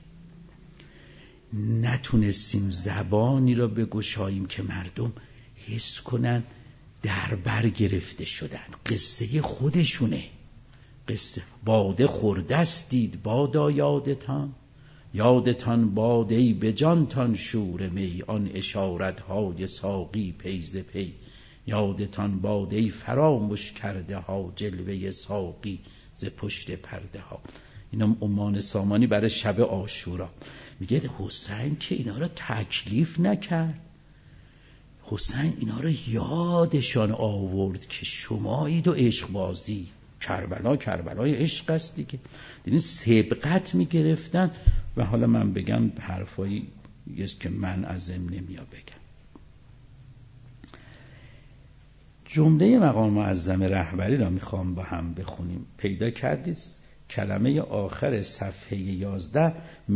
نتونستیم زبانی را بگشاییم که مردم حس کنن در بر گرفته شدن. قصه خودشونه، قصه باده خوردستید بادا یادتان باده به جانتان شور می، آن اشارت های ساقی پی ز پی، یادتان باده فراموش کرده ها جلوه ساقی ز پشت پرده ها. اینا عمان سامانی برای شب عاشورا میگه حسین که اینا رو تکلیف نکرد، حسین اینا رو یادشان آورد که شمایید و عشق بازی، کربلای عشق است دیگه. یعنی سبقت میگرفتن. و حالا من بگم حرفایی است که من از ضمن نمیا بگم. جمله مقام معظم رهبری را میخوام با هم بخونیم. پیدا کردید کلمه آخر صفحه 11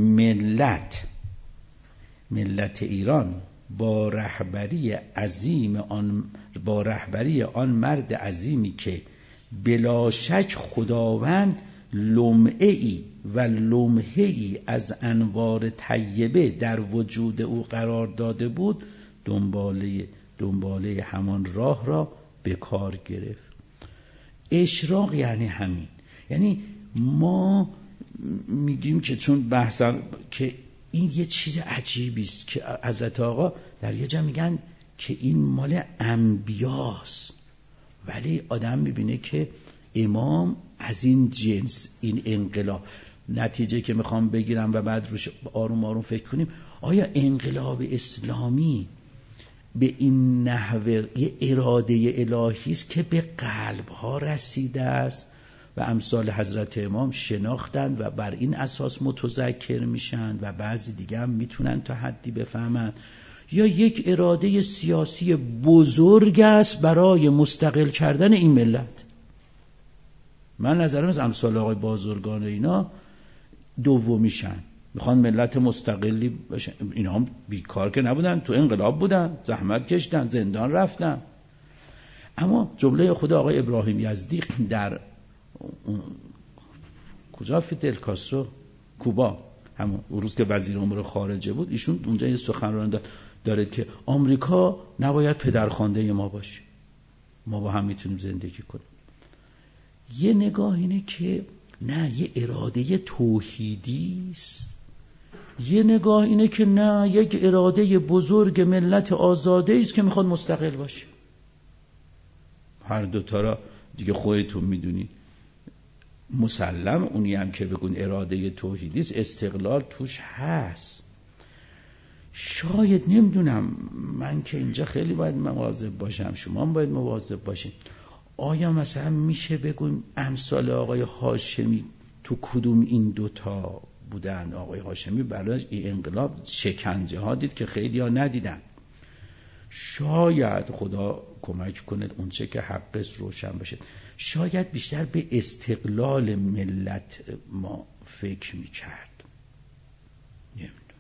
ملت ایران با رهبری آن مرد عظیمی که بلا شک خداوند لمعه‌ای و لمحه‌ای از انوار طیبه در وجود او قرار داده بود، دنباله همان راه را به کار گرفت. اشراق یعنی همین، یعنی ما میگیم که چون بحثم که این یه چیز عجیبی است که حضرت آقا در یه جا میگن که این مال انبیاست، ولی آدم میبینه که امام از این جنس، این انقلاب، نتیجه که میخوام بگیرم و بعد روش آروم آروم فکر کنیم، آیا انقلاب اسلامی به این نحوه یه اراده الهی است که به قلب‌ها رسیده است و امثال حضرت امام شناختند و بر این اساس متذکر میشن و بعضی دیگه هم میتونن تا حدی بفهمن، یا یک اراده سیاسی بزرگ است برای مستقل کردن این ملت؟ من نظرم از امثال آقای بازرگان اینا دومیشن، میخوان ملت مستقلی باشن. اینا هم بیکار که نبودن، تو انقلاب بودن، زحمت کشیدن، زندان رفتن. اما جمله خود آقای ابراهیم یزدی در کجا فیدل کاسترو کوبا، همون روز که وزیر امور خارجه بود، ایشون اونجا یه سخنرانی داره که آمریکا نباید پدرخوانده ما باشه، ما با هم میتونیم زندگی کنیم. یه نگاه اینه که نه، یه اراده توحیدی است، یه نگاه اینه که نه، یک اراده بزرگ ملت آزاده است که میخواد مستقل باشه. هر دوتا را دیگه خودتون میدونی. مسلم اونی هم که بگون اراده توحیدی است، استقلال توش هست. شاید نمیدونم، من که اینجا خیلی باید مواظب باشم، شما هم باید مواظب باشین. آیا مثلا میشه بگون امثال آقای هاشمی تو کدوم این دوتا بودن؟ آقای هاشمی برای این انقلاب شکنجه ها دید که خیلی ها ندیدن. شاید خدا کمک کنه اونچه که حق است روشن باشه. شاید بیشتر به استقلال ملت ما فکر میکرد. نمیدونم.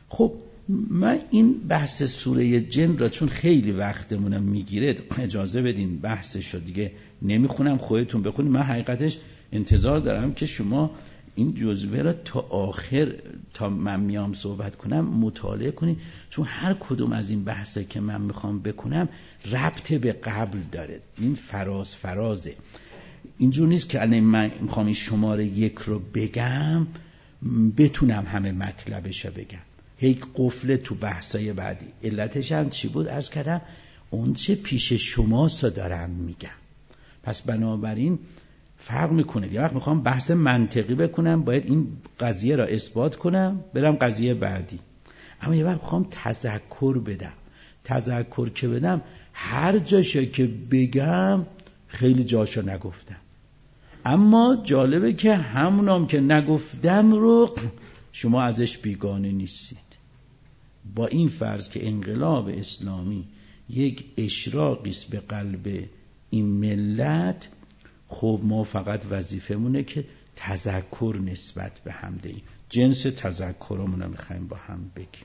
خب من این بحث سوره جن را چون خیلی وقتمونم میگیره اجازه بدین بحثش رو دیگه نمیخونم، خودتون بخونید. من حقیقتش انتظار دارم که شما این جزوه را تا آخر، تا من میام صحبت کنم مطالعه کنید، چون هر کدوم از این بحثه که من میخوام بکنم ربط به قبل داره. این فرازه. اینجور نیست که الان من میخوام این شماره 1 رو بگم بتونم همه مطلبش رو بگم، هی قفله تو بحثای بعدی. علتش هم چی بود؟ عرض کردم اون چه پیش شماسا دارم میگم. پس بنابراین فرق میکنه. یه وقت میخوام بحث منطقی بکنم، باید این قضیه را اثبات کنم برم قضیه بعدی. اما یه وقت میخوام تذکر بدم. تذکر که بدم هر جاشو که بگم خیلی جاشو نگفتم، اما جالبه که همونام که نگفتم رو شما ازش بیگانه نیستید. با این فرض که انقلاب اسلامی یک اشراقی است به قلب این ملت، خب ما فقط وظیفمونه که تذکر نسبت به هم دهیم. جنس تذکرمون رو میخوایم با هم بگیم.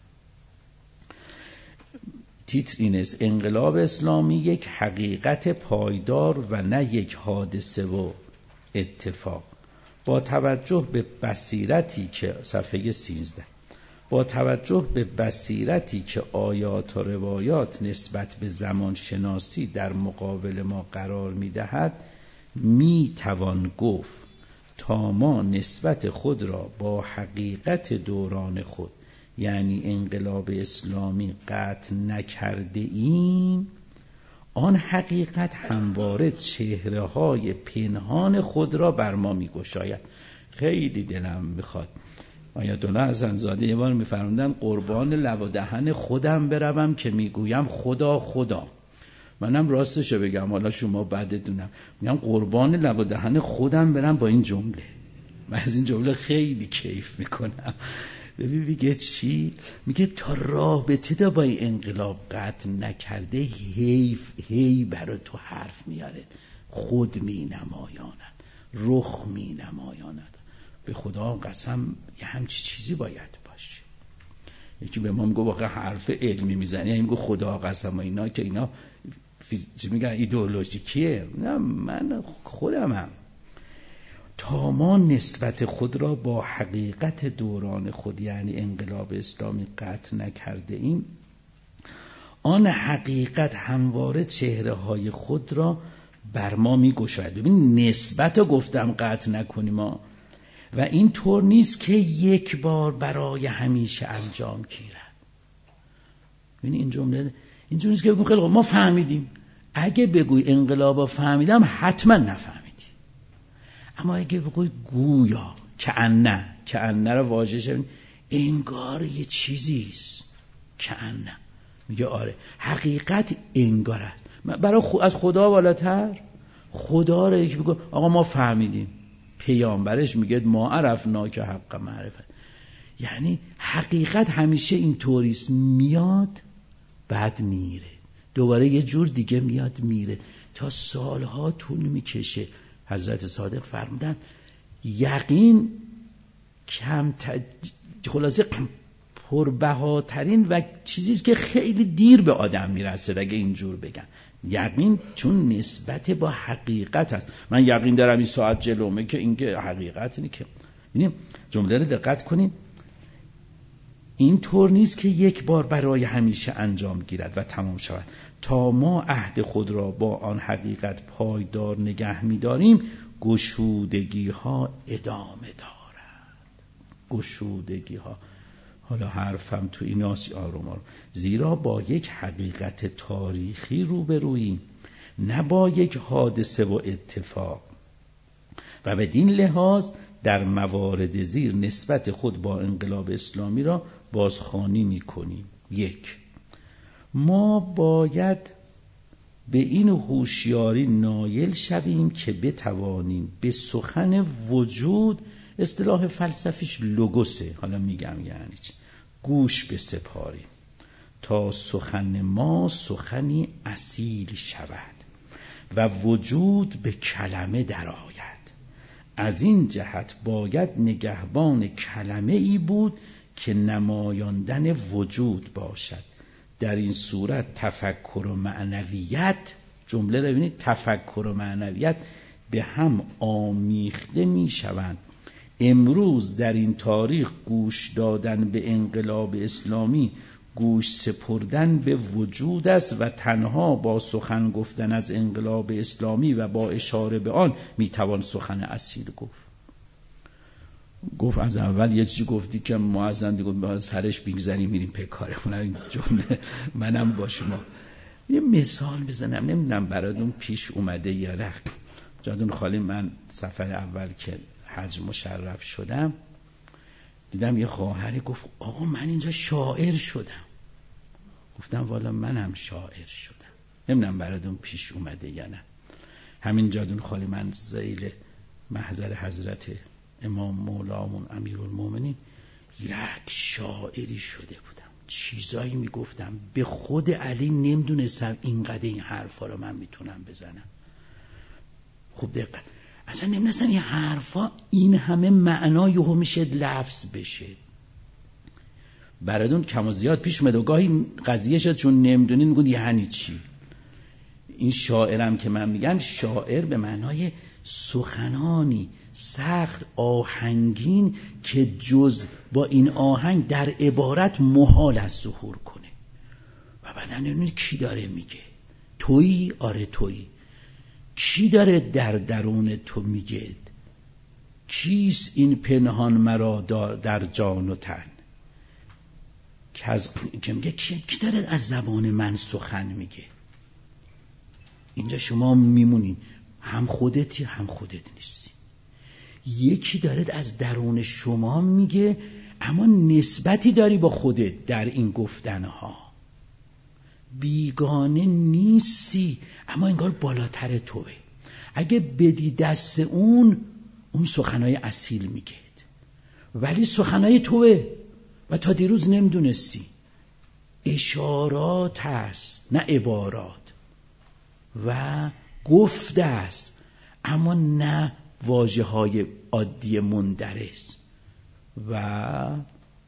تیتر این است: انقلاب اسلامی یک حقیقت پایدار و نه یک حادثه و اتفاق. با توجه به بصیرتی که صفحه 13 با توجه به بصیرتی که آیات و روایات نسبت به زمان شناسی در مقابل ما قرار می‌دهد، می‌توان گفت تا ما نسبت خود را با حقیقت دوران خود یعنی انقلاب اسلامی قطع نکرده ایم، آن حقیقت همواره چهره‌های پنهان خود را بر ما می‌گشاید. خیلی دلم می‌خواد آیت الله حسن‌زاده یه بار می‌فرمودن قربان لب و دهن خودم بروم که میگویم خدا خدا. منم راستشو بگم، حالا شما بعدتونم میگم قربان لب و دهن خودم برم با این جمله. من از این جمله خیلی کیف میکنم. ببین میگه چی؟ میگه تا رابطه دا با این انقلاب قطع نکرده هی برای تو حرف میاره، خود می نمایاند، رخ می نمایاند. به خدا قسم یه همچی چیزی باید باشه. یکی به ما میگه واقعا حرف علمی میزنی، یعنی میگه خدا قسم و اینا که اینا چی میگن ایدئولوژیکیه. نه، من خودمم. تا ما نسبت خود را با حقیقت دوران خود یعنی انقلاب اسلامی قطع نکرده ایم، آن حقیقت همواره چهره های خود را بر ما میگشاید. ببین نسبت رو گفتم قطع نکنیم ما، و این طور نیست که یک بار برای همیشه انجام گیرد. ببین این جمله اینجوری نیست که بگیم خیلی ما فهمیدیم. اگه بگوی انقلابا فهمیدم حتما نفهمیدی. اما اگه بگوی گویا کأنه رو واژه‌اش انگار یه چیزیست، کأنه میگه آره حقیقت انگار است. برای از خدا بالاتر خدا رو یکی بگو آقا ما فهمیدیم، پیامبرش میگه ما عرفنا که حق معرفت. یعنی حقیقت همیشه این طوریست، میاد بعد میره، دوباره یه جور دیگه میاد میره، تا سالها طول میکشه. حضرت صادق فرمودن یقین خلاصه پربهاترین و چیزیست که خیلی دیر به آدم میرسه اگه اینجور بگن. یقین چون نسبت با حقیقت هست. من یقین دارم این ساعت جلومه که این که حقیقت اینه که ببینیم جمله رو دقت کنین. این طور نیست که یک بار برای همیشه انجام گیرد و تمام شود. تا ما عهد خود را با آن حقیقت پایدار نگه می‌داریم، گشودگی ها ادامه دارند. گشودگی ها. حالا حرفم تو ایناست آروم، زیرا با یک حقیقت تاریخی روبروییم، نه با یک حادثه و اتفاق، و بدین لحاظ در موارد زیر نسبت خود با انقلاب اسلامی را بازخوانی می‌کنیم. 1. ما باید به این هوشیاری نایل شویم که بتوانیم به سخن وجود، اصطلاح فلسفیش لوگوسه، حالا میگم یعنی چی، گوش بسپاریم تا سخن ما سخنی اصیل شود و وجود به کلمه درآید. از این جهت باید نگهبان کلمه ای بود که نمایاندن وجود باشد. در این صورت تفکر و معنویت، جمله رو ببینید، تفکر و معنویت به هم آمیخته می شوند. امروز در این تاریخ گوش دادن به انقلاب اسلامی گوش سپردن به وجود است و تنها با سخن گفتن از انقلاب اسلامی و با اشاره به آن میتوان سخن اصیل گفت از اول یه چیزی گفتی که معزن دیگه با سرش بگذاریم میریم پی کارمون. این جمله منم با شما یه مثال بزنم، نمیدونم براتون پیش اومده یا نه. جادون خالی، من سفر اول که حج مشرف شدم دیدم یه خواهری گفت آقا من اینجا شاعر شدم. گفتم والا منم شاعر شدم. نمیدونم براتون پیش اومده یا نه. همین جادون خالی من ذیل محضر حضرت امام مولامون امیرالمومنین یک شاعری شده بودم، چیزایی میگفتم به خود علی نمیدونستم اینقدر این حرفا رو من میتونم بزنم. خب دقیقا اصلا نمیدونستم این حرفا این همه معنا یهو میشه لفظ بشه. براتون کم و زیاد پیش اومده و گاهی قضیه شد چون نمیدونین میگن یعنی چی. این شاعرم که من میگم شاعر به معنای سخنانی سخت آهنگین که جز با این آهنگ در عبارت محال از ظهور کنه و بعدن نمیدونی کی داره میگه. تویی؟ آره تویی. کی داره در درون تو میگه؟ کیست این پنهان مرا در جان و تن؟ که میگه کی داره از زبان من سخن میگه؟ اینجا شما میمونید هم خودتی هم خودت نیستی. یکی داره از درون شما میگه اما نسبتی داری با خودت در این گفتنها. بیگانه نیستی اما انگار بالاتر توه. اگه بدی دست اون سخنهای اصیل میگه، ولی سخنهای توه و تا دیروز نمیدونستی. اشارات هست نه عبارات و گفته است اما نه واژه های عادی مندرج. و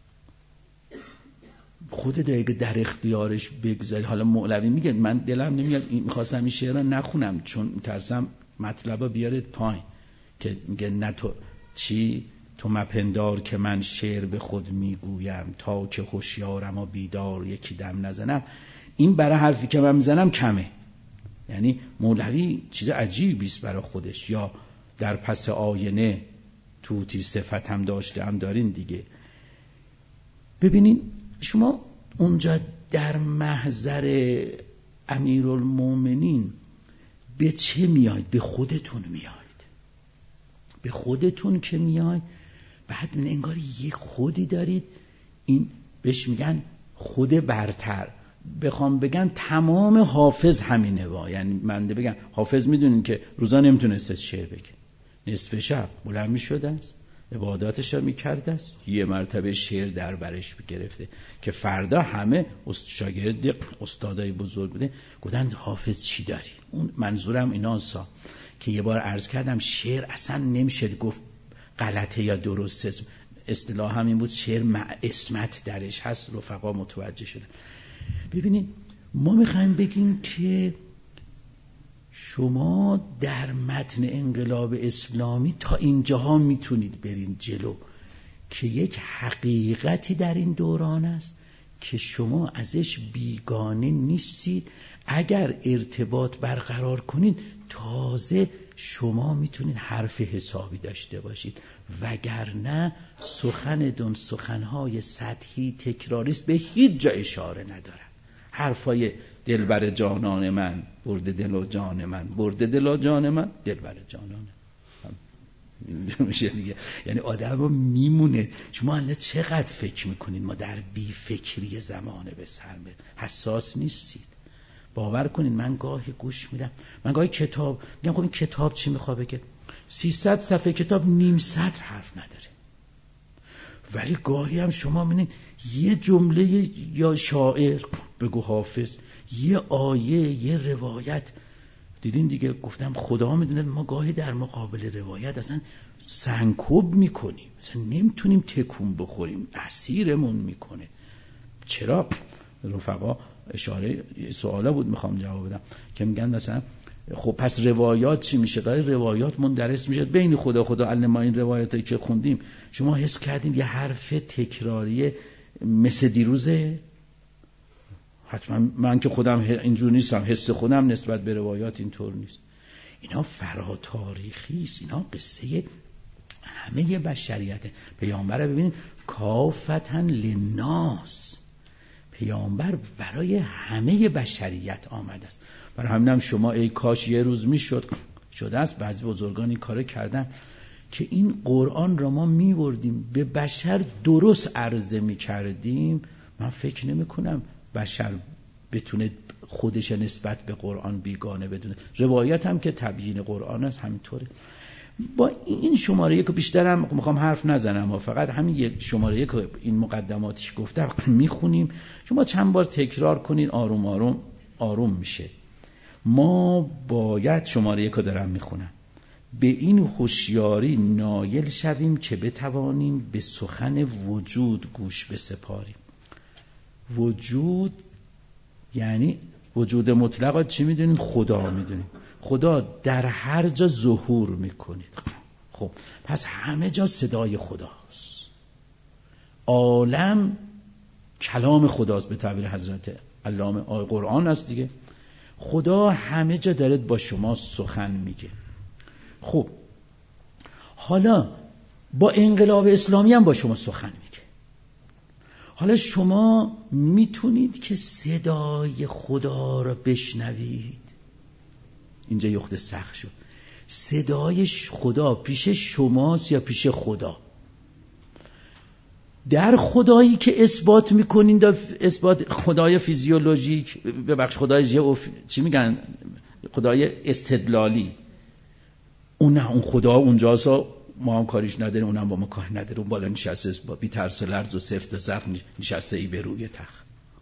خودت اگه در اختیارش بگذاری. حالا مولوی میگه من دلم نمیاد میخواستم این شعر رو نخونم چون میترسم مطلبا بیارید پایین، که میگه نه تو مپندار که من شعر به خود میگویم تا که هوشیارم و بیدار یکی دم نزنم. این برای حرفی که من میزنم کمه. یعنی مولوی چیز عجیبیست برای خودش. یا در پس آینه توتی صفت هم داشته هم دارین دیگه. ببینین شما اونجا در محضر امیرالمومنین به چه میاید؟ به خودتون میاید. به خودتون که میاید بعد انگار یک خودی دارید. این بهش میگن خود برتر. بخوام بگم تمام حافظ همینه یعنی من بگم حافظ میدونین که روزا نمیتونست شعر بگه، نصف شب بلند میشده است عباداتش رو میکرده است، یه مرتبه شعر در برش گرفته که فردا همه شاگرد استادای بزرگ بوده گفتن حافظ چی داری؟ اون منظورم ایناسا که یه بار عرض کردم شعر اصلا نمیشه گفت غلطه یا درسته. اصطلاح همین بود شعر اسمت درش هست. رفقا متوجه شدن. ببینید ما میخوایم بگیم که شما در متن انقلاب اسلامی تا اینجاها میتونید برین جلو که یک حقیقتی در این دوران است که شما ازش بیگانه نیستید. اگر ارتباط برقرار کنید تازه شما میتونید حرف حسابی داشته باشید، وگرنه سخنتون سخنهای سطحی تکراریست به هیچ جا اشاره نداره. حرفای دلبر جانان من برده دل و جان من، برده دل و جان من دلبر جانان میشه دیگه. یعنی آدم رو میمونه. شما الان چقدر فکر میکنید ما در بی فکری زمانه به سر میریم؟ حساس نیستید. باور کنید من گاهی گوش میدم، من گاهی کتاب میگم خب این کتاب چی میخواد بگه؟ 300 صفحه کتاب نیم سطر حرف نداره، ولی گاهی هم شما میبینید یه جمله یا شاعر بگو حافظ، یه آیه، یه روایت. دیدین دیگه گفتم خدا میدونه ما گاهی در مقابل روایت اصلا سنکوب میکنیم، مثلا نمیتونیم تکون بخوریم، اسیرمون میکنه. چرا؟ رفقا اشاره سوالا بود میخوام جواب بدم که میگن مثلا خب پس روایات چی میشه؟ قرار روایات مندرس میشه بین خدا ما این روایاتی که خوندیم شما حس کردین یه حرف تکراریه مثل دیروزه؟ حتما من که خودم اینجور نیستم، حس خودم نسبت به روایات اینطور نیست. اینا فراتاریخی است، اینا قصه همه بشریته. پیامبر ببینید کافتا للناس، پیامبر برای همه بشریت آمده است. برای همینم شما ای کاش یه روز میشد، شده است، بعضی بزرگان این کارو کردن که این قرآن را ما میبردیم به بشر درست عرضه میکردیم. من فکر نمی کنم بشر بتونه خودش نسبت به قرآن بیگانه بدونه. روایت هم که تبیین قرآن است همینطوره. با این شماره یک بیشترم میخوام حرف نزنم و فقط همین یک شماره یک این مقدماتی گفتم میخونیم، شما چند بار تکرار کنین، آروم میشه. ما باید شماره یک رو دارم میخونم، به این هوشیاری نایل شویم که بتوانیم به سخن وجود گوش بسپاریم. وجود یعنی وجود مطلق چی میدونین؟ خدا میدونین. خدا در هر جا ظهور میکنید. خب پس همه جا صدای خداست، عالم کلام خداست، به تعبیر حضرت علامه قرآن است دیگه. خدا همه جا داره با شما سخن میگه. خب حالا با انقلاب اسلامی هم با شما سخن میگه. حالا شما میتونید که صدای خدا را بشنوید. اینجا یخت سخت شد. صدای خدا پیش شماست یا پیش خدا؟ در خدایی که اثبات میکنین، اثبات خدای فیزیولوژیک، ببخش خدای چی میگن، خدای استدلالی، اون خدا اونجاست، ما هم کاریش نداریم، اونم با ما کار نداره، اون بالا نشسته با بی ترس و لرز و سفت و زخم نشسته ای به روی تخت.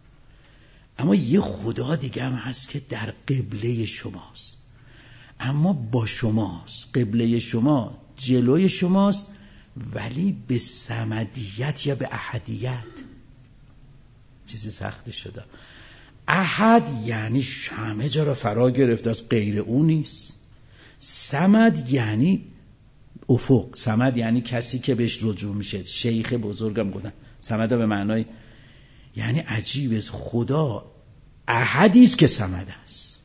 اما یه خدا دیگه هم هست که در قبله شماست، اما با شماست، قبله شما جلوی شماست، ولی به صمدیت یا به احدیت. چیزی سخت شده. احد یعنی همه جا را فرا گرفته است، غیر او نیست. صمد یعنی افق، صمد یعنی کسی که بهش رجوع میشه. شیخ بزرگم گفتن صمد به معنای یعنی عجیب است. خدا احدی است که صمد است،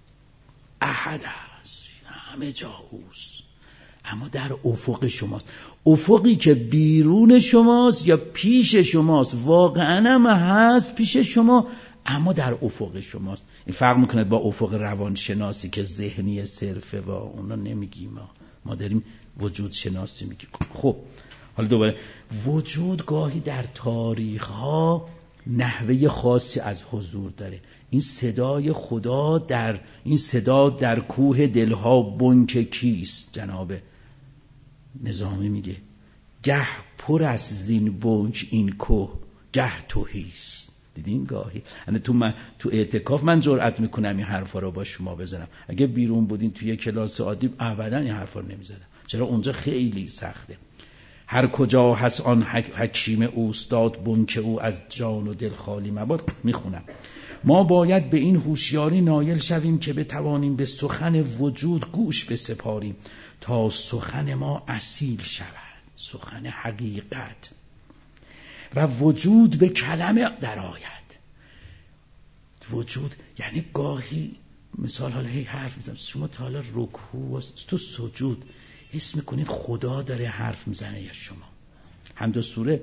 احد است، همه جا اوست، اما در افق شماست. افقی که بیرون شماست یا پیش شماست، واقعا هم هست پیش شما، اما در افق شماست. این فرق میکنه با افق روانشناسی که ذهنی صرفه و اونا نمیگیم، ما داریم وجود شناسی میگیم. خب حالا دوباره وجود گاهی در تاریخ ها نحوه خاصی از حضور داره. این صدای خدا در این صدا در کوه دلها بنک کیست؟ جناب نظامی میگه گه پر از زین بنک این کوه، گه تهیست. دیدین گاهی تو اعتکاف من جرئت میکنم این حرفا رو با شما بزنم. اگه بیرون بودین توی کلاس عادی ابدا این حرفا رو نمیزدم، چرا اونجا خیلی سخته. هر کجا هست آن حکیم اوستاد، بنک او از جان و دل خالی مباد. میخونم ما باید به این هوشیاری نایل شویم که بتوانیم به سخن وجود گوش بسپاریم تا سخن ما اصیل شود، سخن حقیقت، و وجود به کلمه درآید. وجود یعنی گاهی مثال حالا هی حرف میزنم، شما تا حالا رکوع و تو سجود حس میکنید خدا داره حرف میزنه یا شما؟ حمد سوره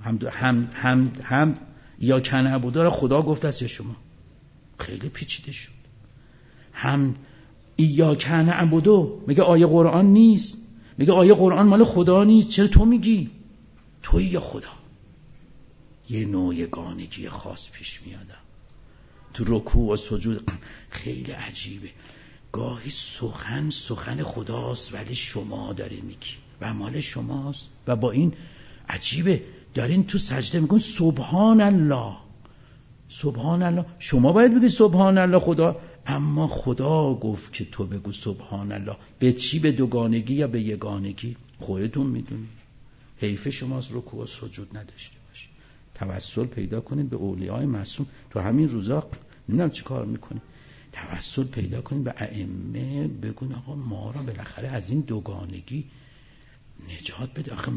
هم یا کنعبودا را خدا گفته است یا شما؟ خیلی پیچیده شد. هم یا کنعبودو میگه آیه قرآن نیست، میگه آیه قرآن مال خدا نیست، چرا تو میگی؟ تویی یا خدا؟ یه نوع یگانگی خاص پیش میاد تو رکوع و سجود. خیلی عجیبه. گاهی سخن خداست ولی شما داری میگی و مال شماست، و با این عجیبه دارین تو سجده میگن سبحان الله، سبحان الله. شما باید بگید سبحان الله خدا، اما خدا گفت که تو بگو سبحان الله. به چی؟ به دوگانگی یا به یگانگی؟ خودتون میدونید. حیف شماست رکوع و سجود نداشته باشید. توسل پیدا کنید به اولیاء معصوم. تو همین روزا نمیدونم چی کار میکنید، توسل پیدا کنید به ائمه، بگون آقا ما را بالاخره از این دوگانگی نجات بده. آخه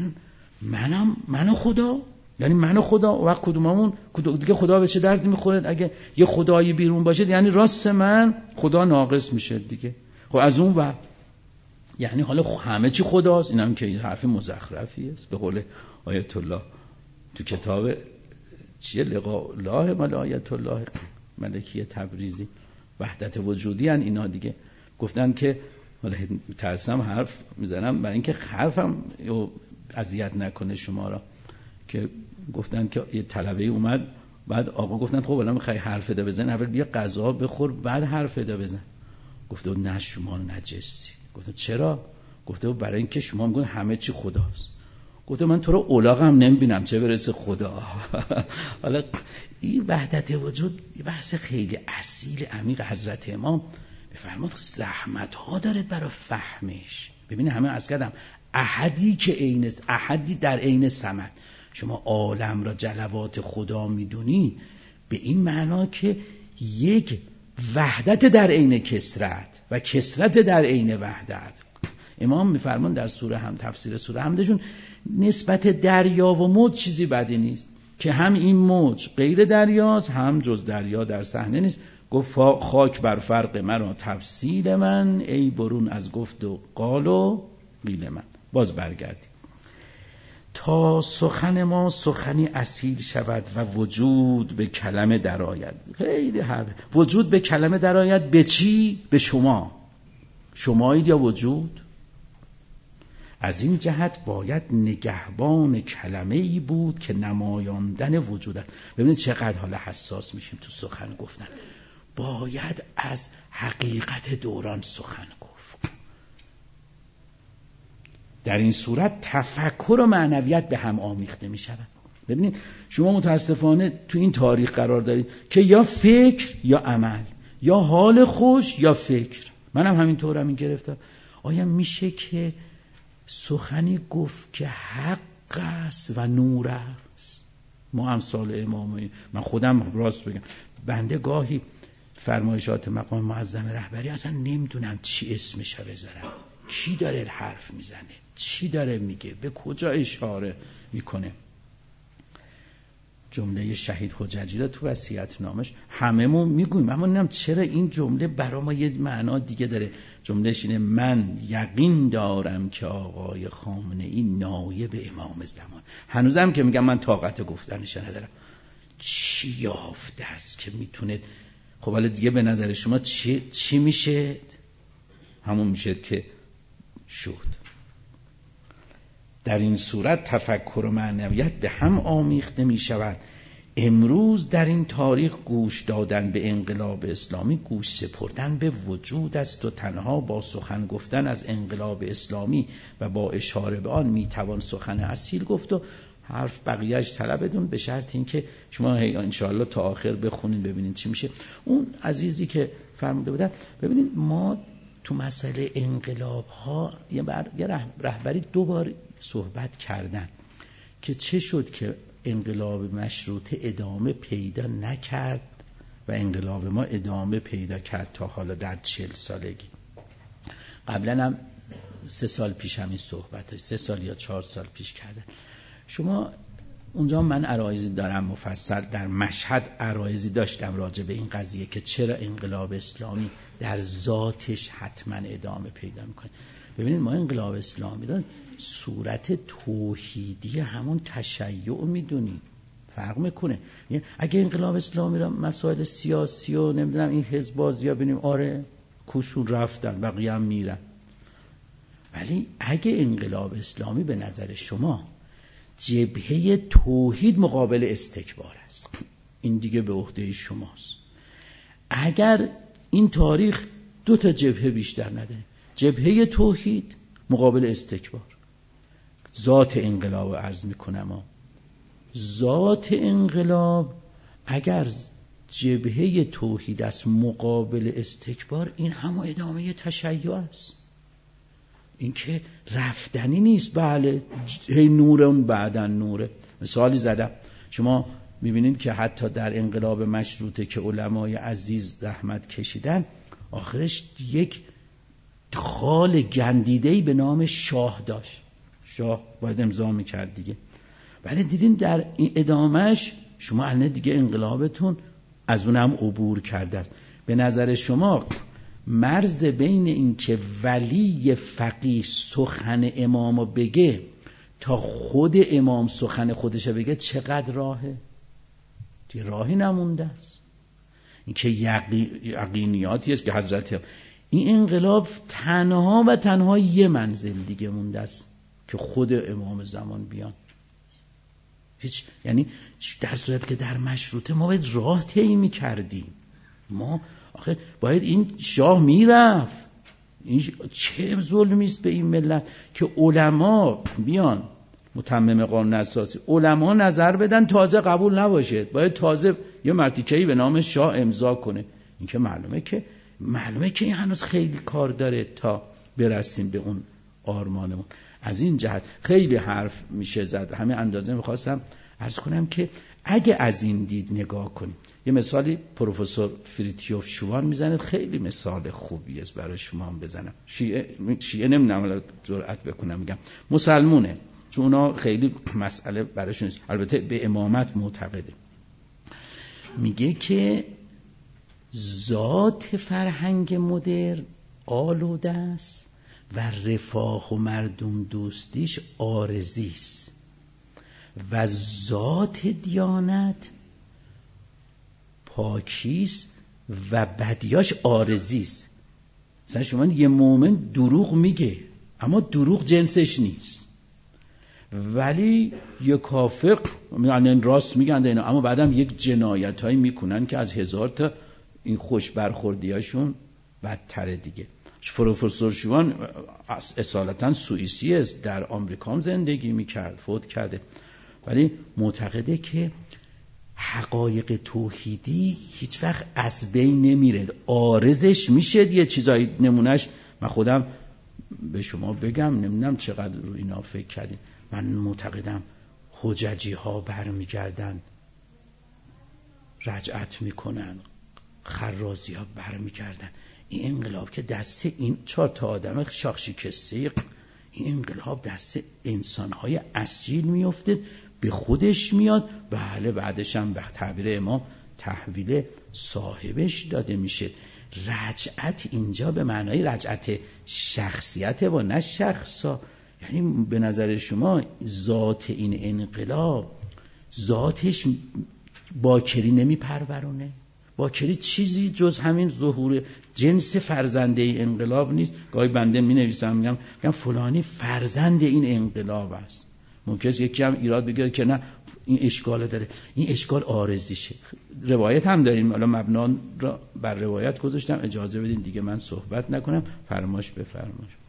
من و خدا، یعنی من و خدا، وقت کدوممون دیگه خدا به چه دردی میخوره؟ اگه یه خدایی بیرون باشه یعنی راست من خدا ناقص میشه دیگه. خب از اون وقت یعنی حالا همه چی خداست. اینم که حرف مزخرفی است. به قول آیت الله تو کتاب چیه لقاء الله ملایت الله ملکی تبریزی، وحدت وجودی ان اینا دیگه، گفتن که حالا ترسم حرف میزنم برای اینکه حرفم اذیت نکنه شما را، که گفتن که یه طلبه اومد، بعد آقا گفتن خب الان میخوای حرف ده بزن، اول بیا غذا بخور بعد حرف ده بزن. گفته نه شما نجسی. گفته چرا؟ گفته برای اینکه شما میگن همه چی خداست. گفته من تو رو اولاغم نمیبینم چه برسه خدا. حالا این وحدت وجود یه بحث خیلی اصیل عمیق. حضرت امام بفرماد زحمت ها داره برای فهمش. ببینید همه از کردم احدی که عین است، احدی در عین صمد. شما عالم را جلوات خدا میدونی به این معنا که یک وحدت در عین کثرت و کثرت در عین وحدت. امام میفرمان در سوره هم، تفسیر سوره حمدشون، نسبت دریا و موج چیزی بدی نیست که هم این موج غیر دریاست هم جز دریا در صحنه نیست. گفت خاک بر فرق مرا تفصیل من، ای برون از گفت و قال و قیل من. باز برگردیم تا سخن ما سخنی اصیل شود و وجود به کلمه درآید. خیلی حرف. وجود به کلمه درآید به چی؟ به شما. شمایید یا وجود؟ از این جهت باید نگهبان کلمه‌ای بود که نمایاندن وجود است. ببینید چقدر حالا حساس میشیم تو سخن گفتن. باید از حقیقت دوران سخن گفت. در این صورت تفکر و معنویت به هم آمیخته می شود. ببینید شما متاسفانه تو این تاریخ قرار دارید که یا فکر یا عمل، یا حال خوش یا فکر. منم همینطورم این گرفتم. آیا میشه که سخنی گفت که حق است و نور است؟ ما امثال امامی، من خودم راست بگم بنده گاهی فرمایشات مقام معظم رهبری اصلا نمیدونم چی اسمش بذارم، کی داره حرف میزنه، چی داره میگه، به کجا اشاره میکنه. جمله شهید حججی را تو وصیت نامش هممون میگویم، اما نمیدونم چرا این جمله برای ما یه معنا دیگه داره. جملهش اینه من یقین دارم که آقای خامنه‌ای نایب امام زمان. هنوزم که میگم من طاقت گفتنش ندارم. چی یافته است که میتونه؟ خب حالا دیگه به نظر شما چی میشه؟ همون میشه که شد. در این صورت تفکر و معنویت به هم آمیخته می شود. امروز در این تاریخ گوش دادن به انقلاب اسلامی گوش سپردن به وجود است و تنها با سخن گفتن از انقلاب اسلامی و با اشاره به آن می توان سخن اصیل گفت و حرف بقیهش طلب بدون، به شرط این که شما انشاءالله تا آخر بخونین ببینین چی میشه. اون عزیزی که فرموده بودن، ببینید ما تو مسئله انقلاب ها یه رهبری دو بار صحبت کردن که چه شد که انقلاب مشروطه ادامه پیدا نکرد و انقلاب ما ادامه پیدا کرد تا حالا در 40 سالگی. قبلا هم 3 سال پیش همین صحبت، 3 سال یا 4 سال پیش کردن. شما اونجا من عرایضی دارم مفصل، در مشهد عرایضی داشتم راجع به این قضیه که چرا انقلاب اسلامی در ذاتش حتما ادامه پیدا میکنه. ببینید ما انقلاب اسلامی را صورت توحیدی همون تشیع میدونیم، فرق میکنه. اگه انقلاب اسلامی را مسائل سیاسی و نمیدونم این حزب بازی ها ببینیم، آره کوشون رفتن بقیه هم میرن، ولی اگه انقلاب اسلامی به نظر شما جبهه توحید مقابل استکبار است، این دیگه به عهده شماست. اگر این تاریخ 2 تا جبهه بیشتر نداره، جبهه توحید مقابل استکبار، ذات انقلاب عرض میکنم ذات انقلاب اگر جبهه توحید است مقابل استکبار، این همون ادامه تشیع است. این که رفتنی نیست. بله هی نورون بعدن نوره. مثالی زدم، شما میبینید که حتی در انقلاب مشروطه که علمای عزیز زحمت کشیدن، آخرش یک خال گندیده‌ای به نام شاه داشت. شاه باید امضا میکرد دیگه. ولی دیدین در این ادامهش شما الان دیگه انقلابتون از اونم عبور کرده است. به نظر شما مرز بین این که ولی فقیه سخن امامو بگه تا خود امام سخن خودش بگه چقدر راهه؟ دیگه راهی نمونده است. این که یقینیاتی است که حضرت، این انقلاب تنها و تنها یه منزل دیگه مونده است که خود امام زمان بیان. هیچ، یعنی در صورت که در مشروطه ما باید راه طی می‌کردیم. ما آخه باید این شاه میرفت. این چه ظلمی است به این ملت که علما بیان متمم قانون اساسی، علما نظر بدن تازه قبول نباشه، باید تازه یه مرتیکه‌ای به نام شاه امضا کنه. این که معلومه که این هنوز خیلی کار داره تا برسیم به اون آرمانمون. از این جهت خیلی حرف میشه زد. همین اندازه میخواستم عرض کنم که اگه از این دید نگاه کنیم، یه مثالی پروفسور فریتیوف شوان میزنه، خیلی مثال خوبی است برای شما هم بزنم. شیعه نمیدونم جرأت بکنم میگم مسلمونه، چون اونا خیلی مسئله براشون نیست، البته به امامت معتقده. میگه که ذات فرهنگ مدرن آلوده است و رفاه و مردم دوستیش عارضی است و ذات دیانت پاکیست و بدیاش عارضی است. مثلا شما یه مومن دروغ میگه اما دروغ جنسش نیست، ولی یه کافر یعنی راست میگن اینا، اما بعدم یک جنایتایی میکنن که از 1000 تا این خوش برخوردیاشون بدتره دیگه. پروفسور شوان اصالتا سوئیسی است، در آمریکا هم زندگی میکرد، فوت کرده، ولی معتقده که حقایق توحیدی هیچ وقت از بین نمیره، عارضش میشه. یه چیزایی نمونهش من خودم به شما بگم، نمیدونم چقدر رو اینا فکر کردین. من معتقدم حججی ها برمیگردن رجعت میکنن، خرازی ها برمیگردن. این انقلاب که دست این 4 تا آدم شاخ شکسته، این انقلاب دست انسان‌های اصیل میفته، به خودش میاد. بله بعدش هم به تعبیر امام تحویل صاحبش داده میشه. رجعت اینجا به معنای رجعت شخصیت و نه شخصا. یعنی به نظر شما ذات این انقلاب ذاتش باکری نمیپرورونه؟ باکری چیزی جز همین ظهور جنس فرزنده این انقلاب نیست. گاهی بنده می نویسم میگم فلانی فرزند این انقلاب است. ممکنه یکی هم ایراد بگیره که نه این اشکال داره، این اشکال عارضیشه. روایت هم داریم، حالا مبنا را بر روایت گذاشتم، اجازه بدین دیگه من صحبت نکنم. فرماش بفرمایید.